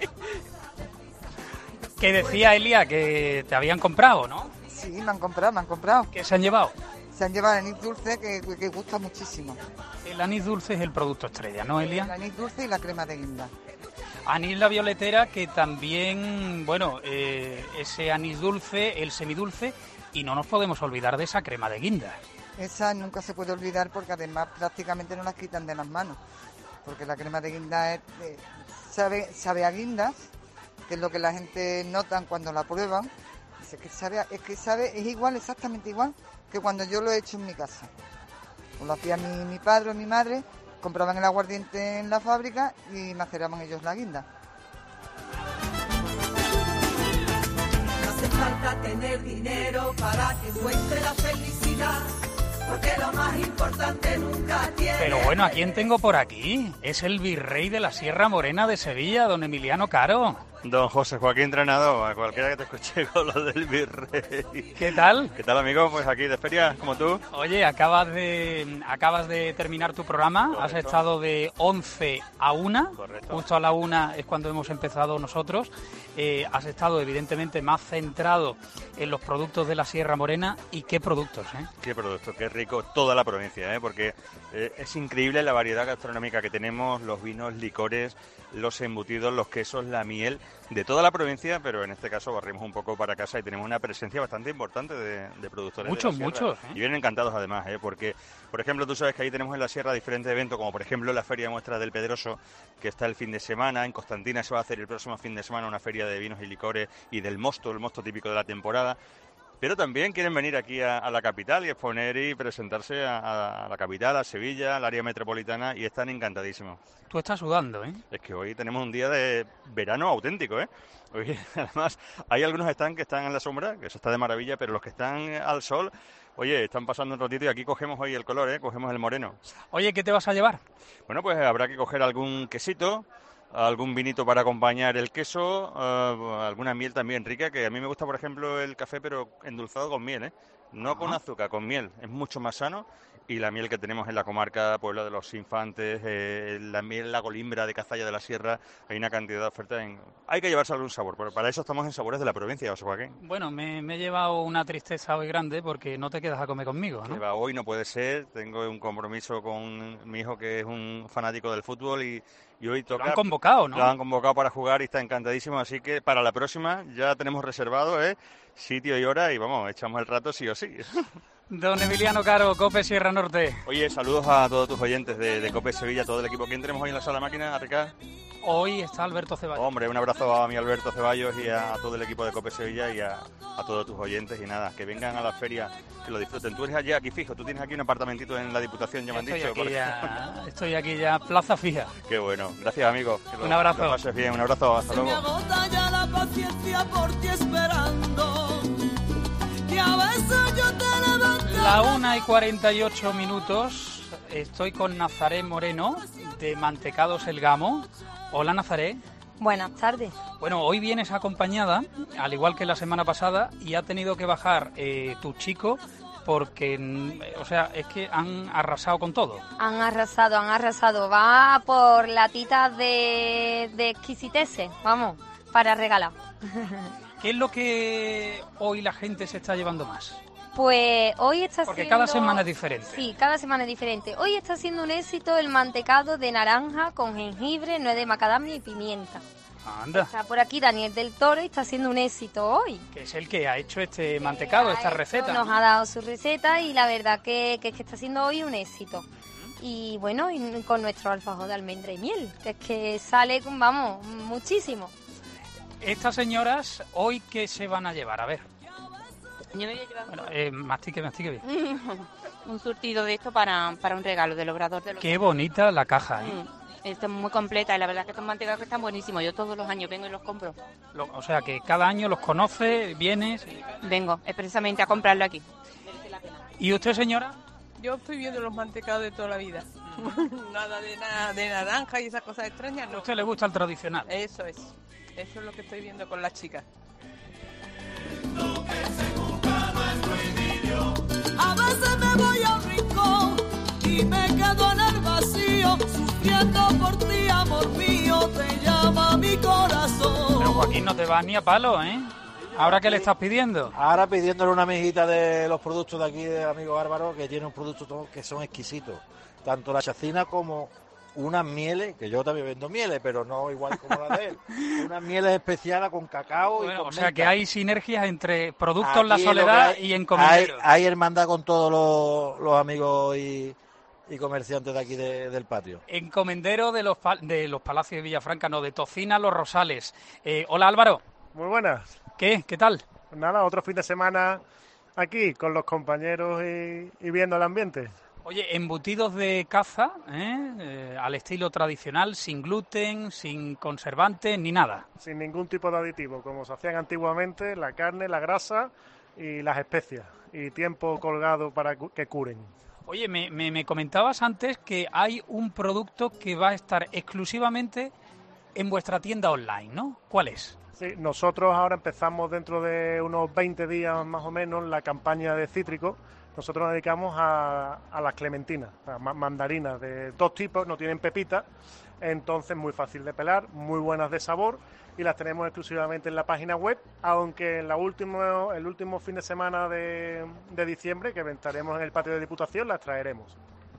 Que decía Elia que te habían comprado, ¿no? Sí, me han comprado, me han comprado. ¿Qué se han llevado? Se han llevado el anís dulce, que, que gusta muchísimo. El anís dulce es el producto estrella, ¿no, Elia? El anís dulce y la crema de guinda. Anís la violetera, que también, bueno, eh, ese anís dulce, el semidulce, y no nos podemos olvidar de esa crema de guinda. Esa nunca se puede olvidar porque además prácticamente no las quitan de las manos. Porque la crema de guinda es, eh, sabe, sabe a guindas, que es lo que la gente nota cuando la prueban. Es que sabe, es que sabe, es igual, exactamente igual que cuando yo lo he hecho en mi casa. Lo hacía mi, mi padre o mi madre, compraban el aguardiente en la fábrica y maceraban ellos la guinda. No hace falta tener dinero para que encuentre la felicidad, porque lo más importante nunca tiene. Pero bueno, ¿a quién tengo por aquí? Es el virrey de la Sierra Morena de Sevilla, don Emiliano Caro. Don José Joaquín Entrenador, a cualquiera que te escuche con lo del virrey. ¿Qué tal? ¿Qué tal, amigo? Pues aquí de feria, como tú. Oye, acabas de acabas de terminar tu programa. Correcto. Has estado de once a una. Correcto. Justo a la una es cuando hemos empezado nosotros. Eh, has estado, evidentemente, más centrado en los productos de la Sierra Morena. ¿Y qué productos, eh? Qué productos, qué rico toda la provincia, ¿eh? Porque eh, es increíble la variedad gastronómica que tenemos, los vinos, licores, los embutidos, los quesos, la miel, de toda la provincia, pero en este caso barrimos un poco para casa y tenemos una presencia bastante importante de, de productores. Muchos, de la sierra. muchos. ¿eh? Y vienen encantados además, ¿eh? Porque, por ejemplo, tú sabes que ahí tenemos en la sierra diferentes eventos, como por ejemplo la Feria de Muestras del Pedroso, que está el fin de semana. En Constantina se va a hacer el próximo fin de semana una feria de vinos y licores y del mosto, el mosto típico de la temporada. Pero también quieren venir aquí a, a la capital y exponer y presentarse a, a, a la capital, a Sevilla, al área metropolitana, y están encantadísimos. Tú estás sudando, ¿eh? Es que hoy tenemos un día de verano auténtico, ¿eh? Hoy, además, hay algunos están que están en la sombra, que eso está de maravilla, pero los que están al sol, oye, están pasando un ratito y aquí cogemos hoy el color, ¿eh? Cogemos el moreno. Oye, ¿qué te vas a llevar? Bueno, pues habrá que coger algún quesito, algún vinito para acompañar el queso, uh, alguna miel también rica, que a mí me gusta, por ejemplo, el café, pero endulzado con miel, ¿eh? No Ajá. con azúcar, con miel, es mucho más sano. Y la miel que tenemos en la comarca Puebla de los Infantes, eh, la miel, la Golimbra de Cazalla de la Sierra, hay una cantidad de ofertas. En... Hay que llevarse algún sabor, pero para eso estamos en Sabores de la Provincia, José Joaquín. Bueno, me, me he llevado una tristeza hoy grande porque no te quedas a comer conmigo, ¿no? Va, hoy no puede ser, tengo un compromiso con mi hijo que es un fanático del fútbol y, y hoy toca... Lo han convocado, ¿no? Lo han convocado para jugar y está encantadísimo, así que para la próxima ya tenemos reservado ¿eh? sitio y hora y vamos, echamos el rato sí o sí. Don Emiliano Caro, COPE Sierra Norte. Oye, saludos a todos tus oyentes de, de COPE Sevilla, todo el equipo. ¿Quién tenemos hoy en la sala máquina, Ricardo? Hoy está Alberto Ceballos. Hombre, un abrazo a mi Alberto Ceballos y a, a todo el equipo de COPE Sevilla y a, a todos tus oyentes. Y nada, que vengan a la feria, que lo disfruten. Tú eres allí aquí fijo, tú tienes aquí un apartamentito en la Diputación, ya me han estoy dicho. Aquí ya, estoy aquí ya, plaza fija. Qué bueno, gracias amigo. Un abrazo. Que lo pases bien, un abrazo, hasta luego. Se me agota ya la paciencia por ti esperando, que a veces yo te levanto. La una y cuarenta y ocho minutos, estoy con Nazaré Moreno, de Mantecados El Gamo. Hola, Nazaré. Buenas tardes. Bueno, hoy vienes acompañada, al igual que la semana pasada, y ha tenido que bajar eh, tu chico porque, o sea, es que han arrasado con todo. Han arrasado, han arrasado. Va por latitas de, de exquisiteces, vamos, para regalar. ¿Qué es lo que hoy la gente se está llevando más? Pues hoy está Porque siendo... cada semana es diferente. Sí, cada semana es diferente. Hoy está siendo un éxito el mantecado de naranja con jengibre, nuez de macadamia y pimienta. Anda. Está por aquí Daniel del Toro y está haciendo un éxito hoy. Que es el que ha hecho este mantecado, esta receta. Nos ha dado su receta y la verdad que, que, que está siendo hoy un éxito. Y bueno, y con nuestro alfajor de almendra y miel, que es que sale, vamos, muchísimo. Estas señoras, ¿hoy qué se van a llevar? A ver. Yo me voy a llevar bueno, eh, mastique, mastique bien. un surtido de esto para, para un regalo del obrador de los... Qué bonita la caja, ¿eh? Mm, está muy completa y la verdad es que estos mantecados que están buenísimos. Yo todos los años vengo y los compro. Lo, o sea, que cada año los conoce, vienes... Vengo expresamente a comprarlo aquí. ¿Y usted, señora? Yo estoy viendo los mantecados de toda la vida. Nada de nada de naranja y esas cosas extrañas, no. ¿A usted le gusta el tradicional? Eso es. Eso es lo que estoy viendo con las chicas. A veces me voy a un rincón y quedo en el vacío, sufriendo por ti, amor mío, te llama mi corazón. Pero Joaquín, no te vas ni a palo, ¿eh? ¿Ahora qué le estás pidiendo? Ahora pidiéndole una mijita de los productos de aquí del amigo Álvaro, que tiene un producto todo que son exquisitos. Tanto la chacina como unas mieles, que yo también vendo mieles, pero no igual como la de él. Unas mieles especiales con cacao Bueno, y con o sea menta. que hay sinergias entre Productos La Aquí lo que Soledad hay- y Encomenderos. Hay, hay hermandad con todos los, los amigos y, y comerciantes de aquí de- del patio. Encomendero de los, pa- de los Palacios de Villafranca, no, de Tocina, Los Rosales. Eh, hola Álvaro. Muy buenas. ¿Qué? ¿Qué tal? Pues nada, otro fin de semana aquí con los compañeros y, y viendo el ambiente. Oye, embutidos de caza, ¿eh? Eh, al estilo tradicional, sin gluten, sin conservantes, ni nada. Sin ningún tipo de aditivo, como se hacían antiguamente, la carne, la grasa y las especias. Y tiempo colgado para cu- que curen. Oye, me, me, me comentabas antes que hay un producto que va a estar exclusivamente en vuestra tienda online, ¿no? ¿Cuál es? Sí, nosotros ahora empezamos dentro de unos veinte días más o menos la campaña de cítricos. Nosotros nos dedicamos a, a las clementinas, a ma- mandarinas de dos tipos, no tienen pepitas, entonces muy fácil de pelar, muy buenas de sabor y las tenemos exclusivamente en la página web, aunque en la último, el último fin de semana de, de diciembre, que estaremos en el patio de Diputación, las traeremos.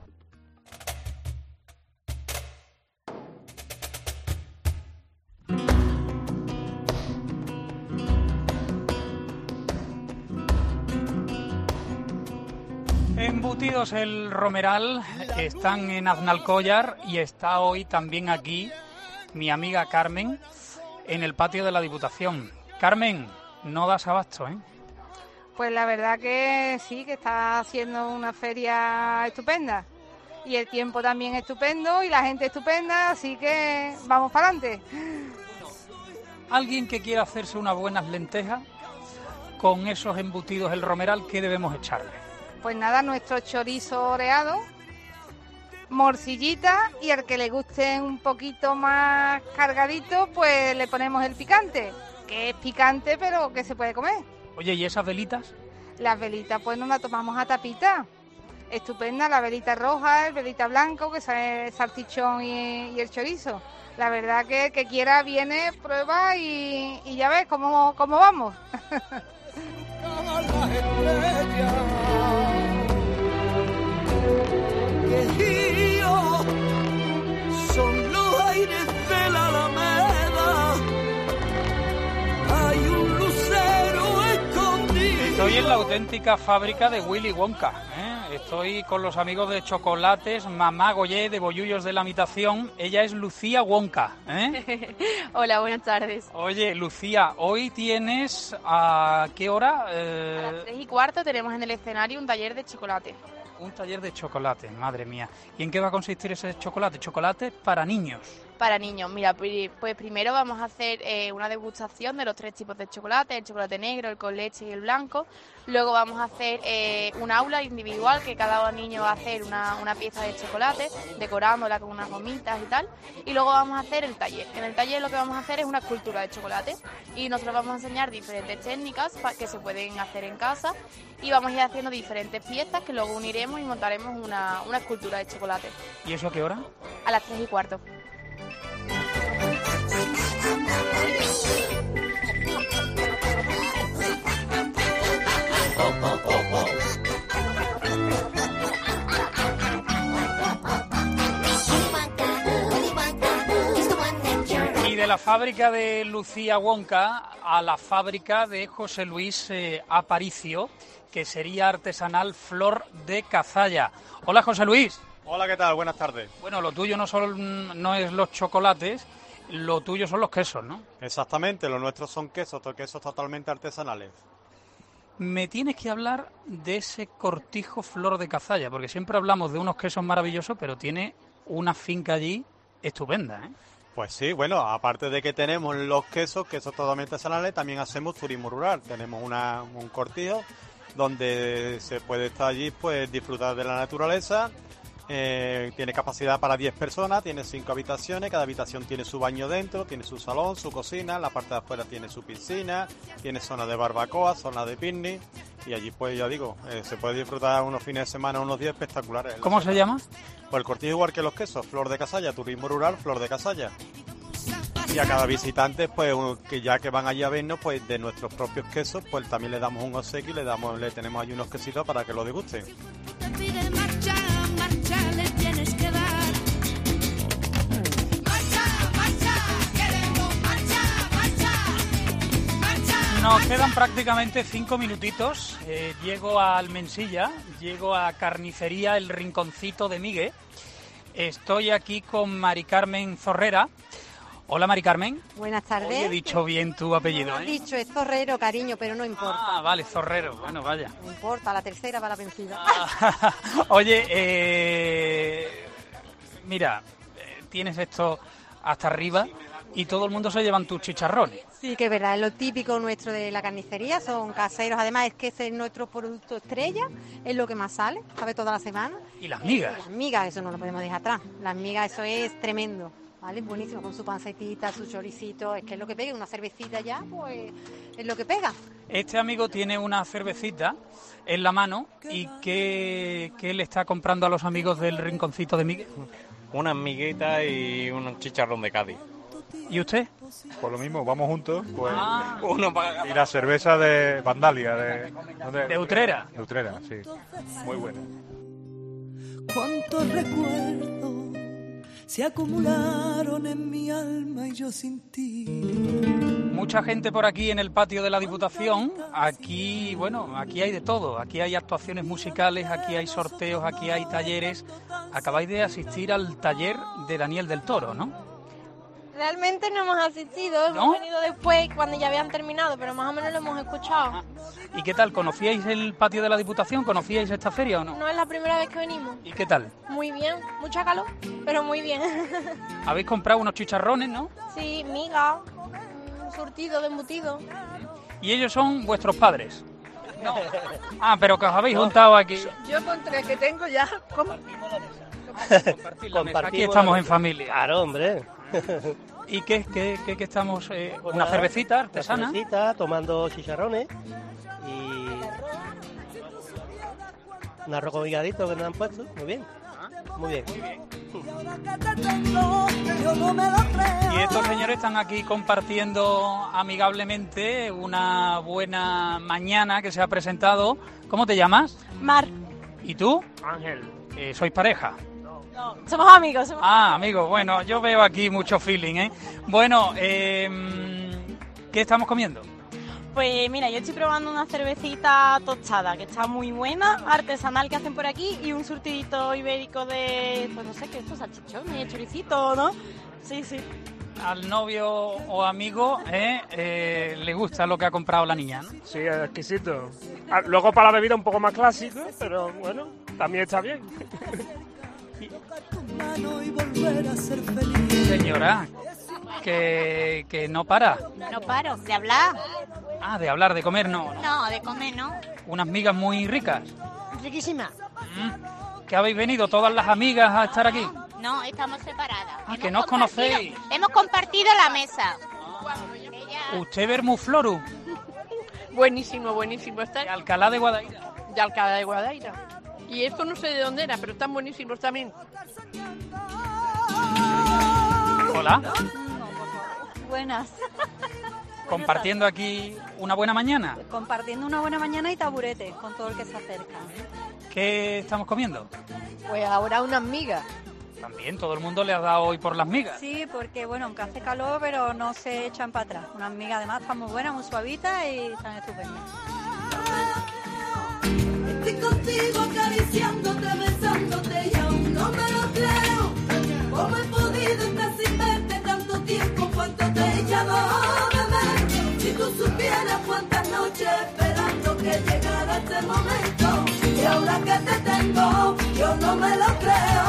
Embutidos el Romeral, están en Aznalcóllar y está hoy también aquí mi amiga Carmen en el patio de la Diputación. Carmen, no das abasto, ¿eh? Pues la verdad que sí, que está haciendo una feria estupenda. Y el tiempo también estupendo y la gente estupenda, así que vamos para adelante. Alguien que quiera hacerse unas buenas lentejas con esos embutidos el Romeral, ¿qué debemos echarle? Pues nada, nuestro chorizo oreado, morcillita y al que le guste un poquito más cargadito, pues le ponemos el picante, que es picante pero que se puede comer. Oye, ¿y esas velitas? Las velitas pues nos las tomamos a tapita. Estupenda, la velita roja, el velita blanco, que es el salchichón y, y el chorizo. La verdad que el que quiera viene, prueba y, y ya ves cómo, cómo vamos. Quejío, son los aires de la Alameda. Hay un lucero escondido. Estoy en la auténtica fábrica de Willy Wonka, ¿eh? Estoy con los amigos de Chocolates, Mamá Goyé de Bollullos de la Imitación. Ella es Lucía Wonka, ¿eh? Hola, buenas tardes. Oye, Lucía, hoy tienes ¿a qué hora? Eh, A las tres y cuarto tenemos en el escenario un taller de chocolate. Un taller de chocolate, madre mía. ¿Y en qué va a consistir ese chocolate? Chocolate para niños. Para niños, mira, pri- pues primero vamos a hacer eh, una degustación de los tres tipos de chocolate, el chocolate negro, el con leche y el blanco. Luego vamos a hacer eh, un aula individual que cada niño va a hacer una, una pieza de chocolate, decorándola con unas gomitas y tal. Y luego vamos a hacer el taller. En el taller lo que vamos a hacer es una escultura de chocolate y nosotros vamos a enseñar diferentes técnicas pa- que se pueden hacer en casa y vamos a ir haciendo diferentes piezas que luego uniremos y montaremos una, una escultura de chocolate. ¿Y eso a qué hora? A las tres y cuarto. Y de la fábrica de Lucía Wonka a la fábrica de José Luis eh, Aparicio, que sería artesanal Flor de Cazalla. Hola, José Luis. Hola, ¿qué tal? Buenas tardes. Bueno, lo tuyo no solo no es los chocolates, lo tuyo son los quesos, ¿no? Exactamente, los nuestros son quesos, quesos totalmente artesanales. Me tienes que hablar de ese cortijo Flor de Cazalla, porque siempre hablamos de unos quesos maravillosos, pero tiene una finca allí estupenda, ¿eh? Pues sí, bueno, aparte de que tenemos los quesos, quesos totalmente artesanales, también hacemos turismo rural. Tenemos una, un cortijo donde se puede estar allí, pues disfrutar de la naturaleza Eh, tiene capacidad para diez personas, tiene cinco habitaciones, cada habitación tiene su baño dentro, tiene su salón, su cocina, la parte de afuera tiene su piscina, tiene zona de barbacoa, zona de picnic y allí pues ya digo, eh, se puede disfrutar unos fines de semana, unos días espectaculares. ¿Cómo se llama? Pues el cortijo igual que los quesos, Flor de Casalla, turismo rural, Flor de Casalla. Y a cada visitante, pues un- que ya que van allí a vernos, pues de nuestros propios quesos, pues también le damos un obsequio y le damos, le tenemos ahí unos quesitos para que lo degusten. Pide marcha, marcha, le tienes que dar. Marcha, marcha, queremos marcha, marcha, marcha. Nos quedan prácticamente cinco minutitos. Eh, llego a Almensilla, llego a Carnicería El Rinconcito de Migue. Estoy aquí con Mari Carmen Zorrera. Hola, Mari Carmen. Buenas tardes. Hoy he dicho bien tu apellido, Has ¿eh? dicho, es Zorrero, cariño, pero no importa. Ah, vale, Zorrero. Bueno, vaya. No importa, la tercera va la vencida. Oye, eh, mira, eh, tienes esto hasta arriba y todo el mundo se llevan tus chicharrones. Sí, que es verdad, es lo típico nuestro de la carnicería, son caseros, además es que ese es nuestro producto estrella, es lo que más sale, sabe toda la semana. Y las migas. Las migas, eso no lo podemos dejar atrás, las migas, eso es tremendo, ¿vale? Buenísimo, con su pancetita, su choricito, es que es lo que pega, una cervecita ya, pues es lo que pega. Este amigo tiene una cervecita en la mano y ¿qué, qué le está comprando a los amigos del Rinconcito de Miguel? Unas miguitas y un chicharrón de Cádiz. ¿Y usted? Pues lo mismo, vamos juntos. Pues, Ah. Uno para y la cerveza de Vandalia, de, ¿dónde? ¿De Utrera? De Utrera, sí. Muy buena. Cuántos recuerdos se acumularon en mi alma y yo sin ti. Mucha gente por aquí en el patio de la Diputación. Aquí, bueno, aquí hay de todo. Aquí hay actuaciones musicales, aquí hay sorteos, aquí hay talleres. Acabáis de asistir al taller de Daniel del Toro, ¿no? Realmente no hemos asistido, ¿No? hemos venido después cuando ya habían terminado, pero más o menos lo hemos escuchado. ¿Y qué tal? ¿Conocíais el patio de la Diputación? ¿Conocíais esta feria o no? No es la primera vez que venimos. ¿Y qué tal? Muy bien, mucha calor, pero muy bien. Habéis comprado unos chicharrones, ¿no? Sí, miga, un surtido de embutido. Y ellos son vuestros padres. Ah, pero que os habéis juntado aquí. Yo con tres que tengo ya... ¿cómo? Aquí estamos en familia. Claro, hombre. ¿Y qué, qué, qué, qué estamos? Eh, ¿Una cervecita artesana? Una cervecita, tomando chicharrones y un arroz con higadito que nos han puesto. Muy bien, muy bien. Y estos señores están aquí compartiendo amigablemente una buena mañana que se ha presentado. ¿Cómo te llamas? Mar. ¿Y tú? Ángel. Eh, ¿Sois pareja? No, somos amigos. Somos... Ah, amigos, bueno, yo veo aquí mucho feeling, ¿eh? Bueno, eh, ¿qué estamos comiendo? Pues mira, yo estoy probando una cervecita tostada, que está muy buena, artesanal que hacen por aquí, y un surtidito ibérico de, pues no sé qué, estos salchichones, choricito, ¿no? Sí, sí. Al novio o amigo ¿eh? Eh, le gusta lo que ha comprado la niña, ¿no? Sí, es exquisito. Ah, luego para la bebida un poco más clásico, pero bueno, también está bien. Señora, que, que no para. No paro, de hablar. Ah, de hablar, de comer, no. No, de comer no. Unas migas muy ricas. Riquísima. ¿Que habéis venido todas las amigas a estar aquí? No, estamos separadas. Ah, que no os conocéis. Hemos compartido la mesa. Usted Vermufloru. Buenísimo, buenísimo. Está... De Alcalá de Guadaira. De Alcalá de Guadaira. Y esto no sé de dónde era, pero están buenísimos también. Hola. Buenas. Compartiendo aquí una buena mañana. Compartiendo una buena mañana y taburetes con todo el que se acerca. ¿Qué estamos comiendo? Pues ahora unas migas. También, todo el mundo le ha dado hoy por las migas. Sí, porque bueno, aunque hace calor, pero no se echan para atrás. Unas migas además están muy buenas, muy suavitas y están estupendas. Estoy contigo acariciándote, besándote y aún no me lo creo. ¿Cómo he podido estar sin verte tanto tiempo? ¿Cuánto te he echado de ver? Si tú supieras cuántas noches esperando que llegara este momento. Y ahora que te tengo, yo no me lo creo.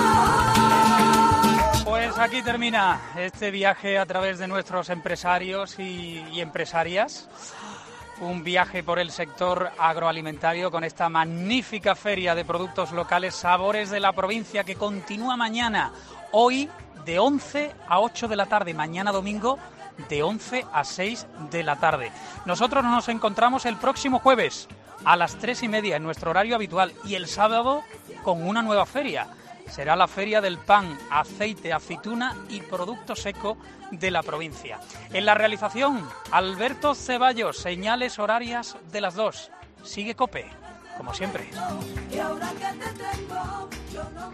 Pues aquí termina este viaje a través de nuestros empresarios y, y empresarias. un viaje por el sector agroalimentario con esta magnífica feria de productos locales Sabores de la Provincia, que continúa mañana, hoy de once a ocho de la tarde, mañana domingo de once a seis de la tarde. Nosotros nos encontramos el próximo jueves a las tres y media en nuestro horario habitual y el sábado con una nueva feria. Será la Feria del Pan, Aceite, Aceituna y Producto Seco de la provincia. En la realización, Alberto Ceballos, señales horarias de las dos. Sigue COPE, como siempre. Y ahora que te tengo, yo no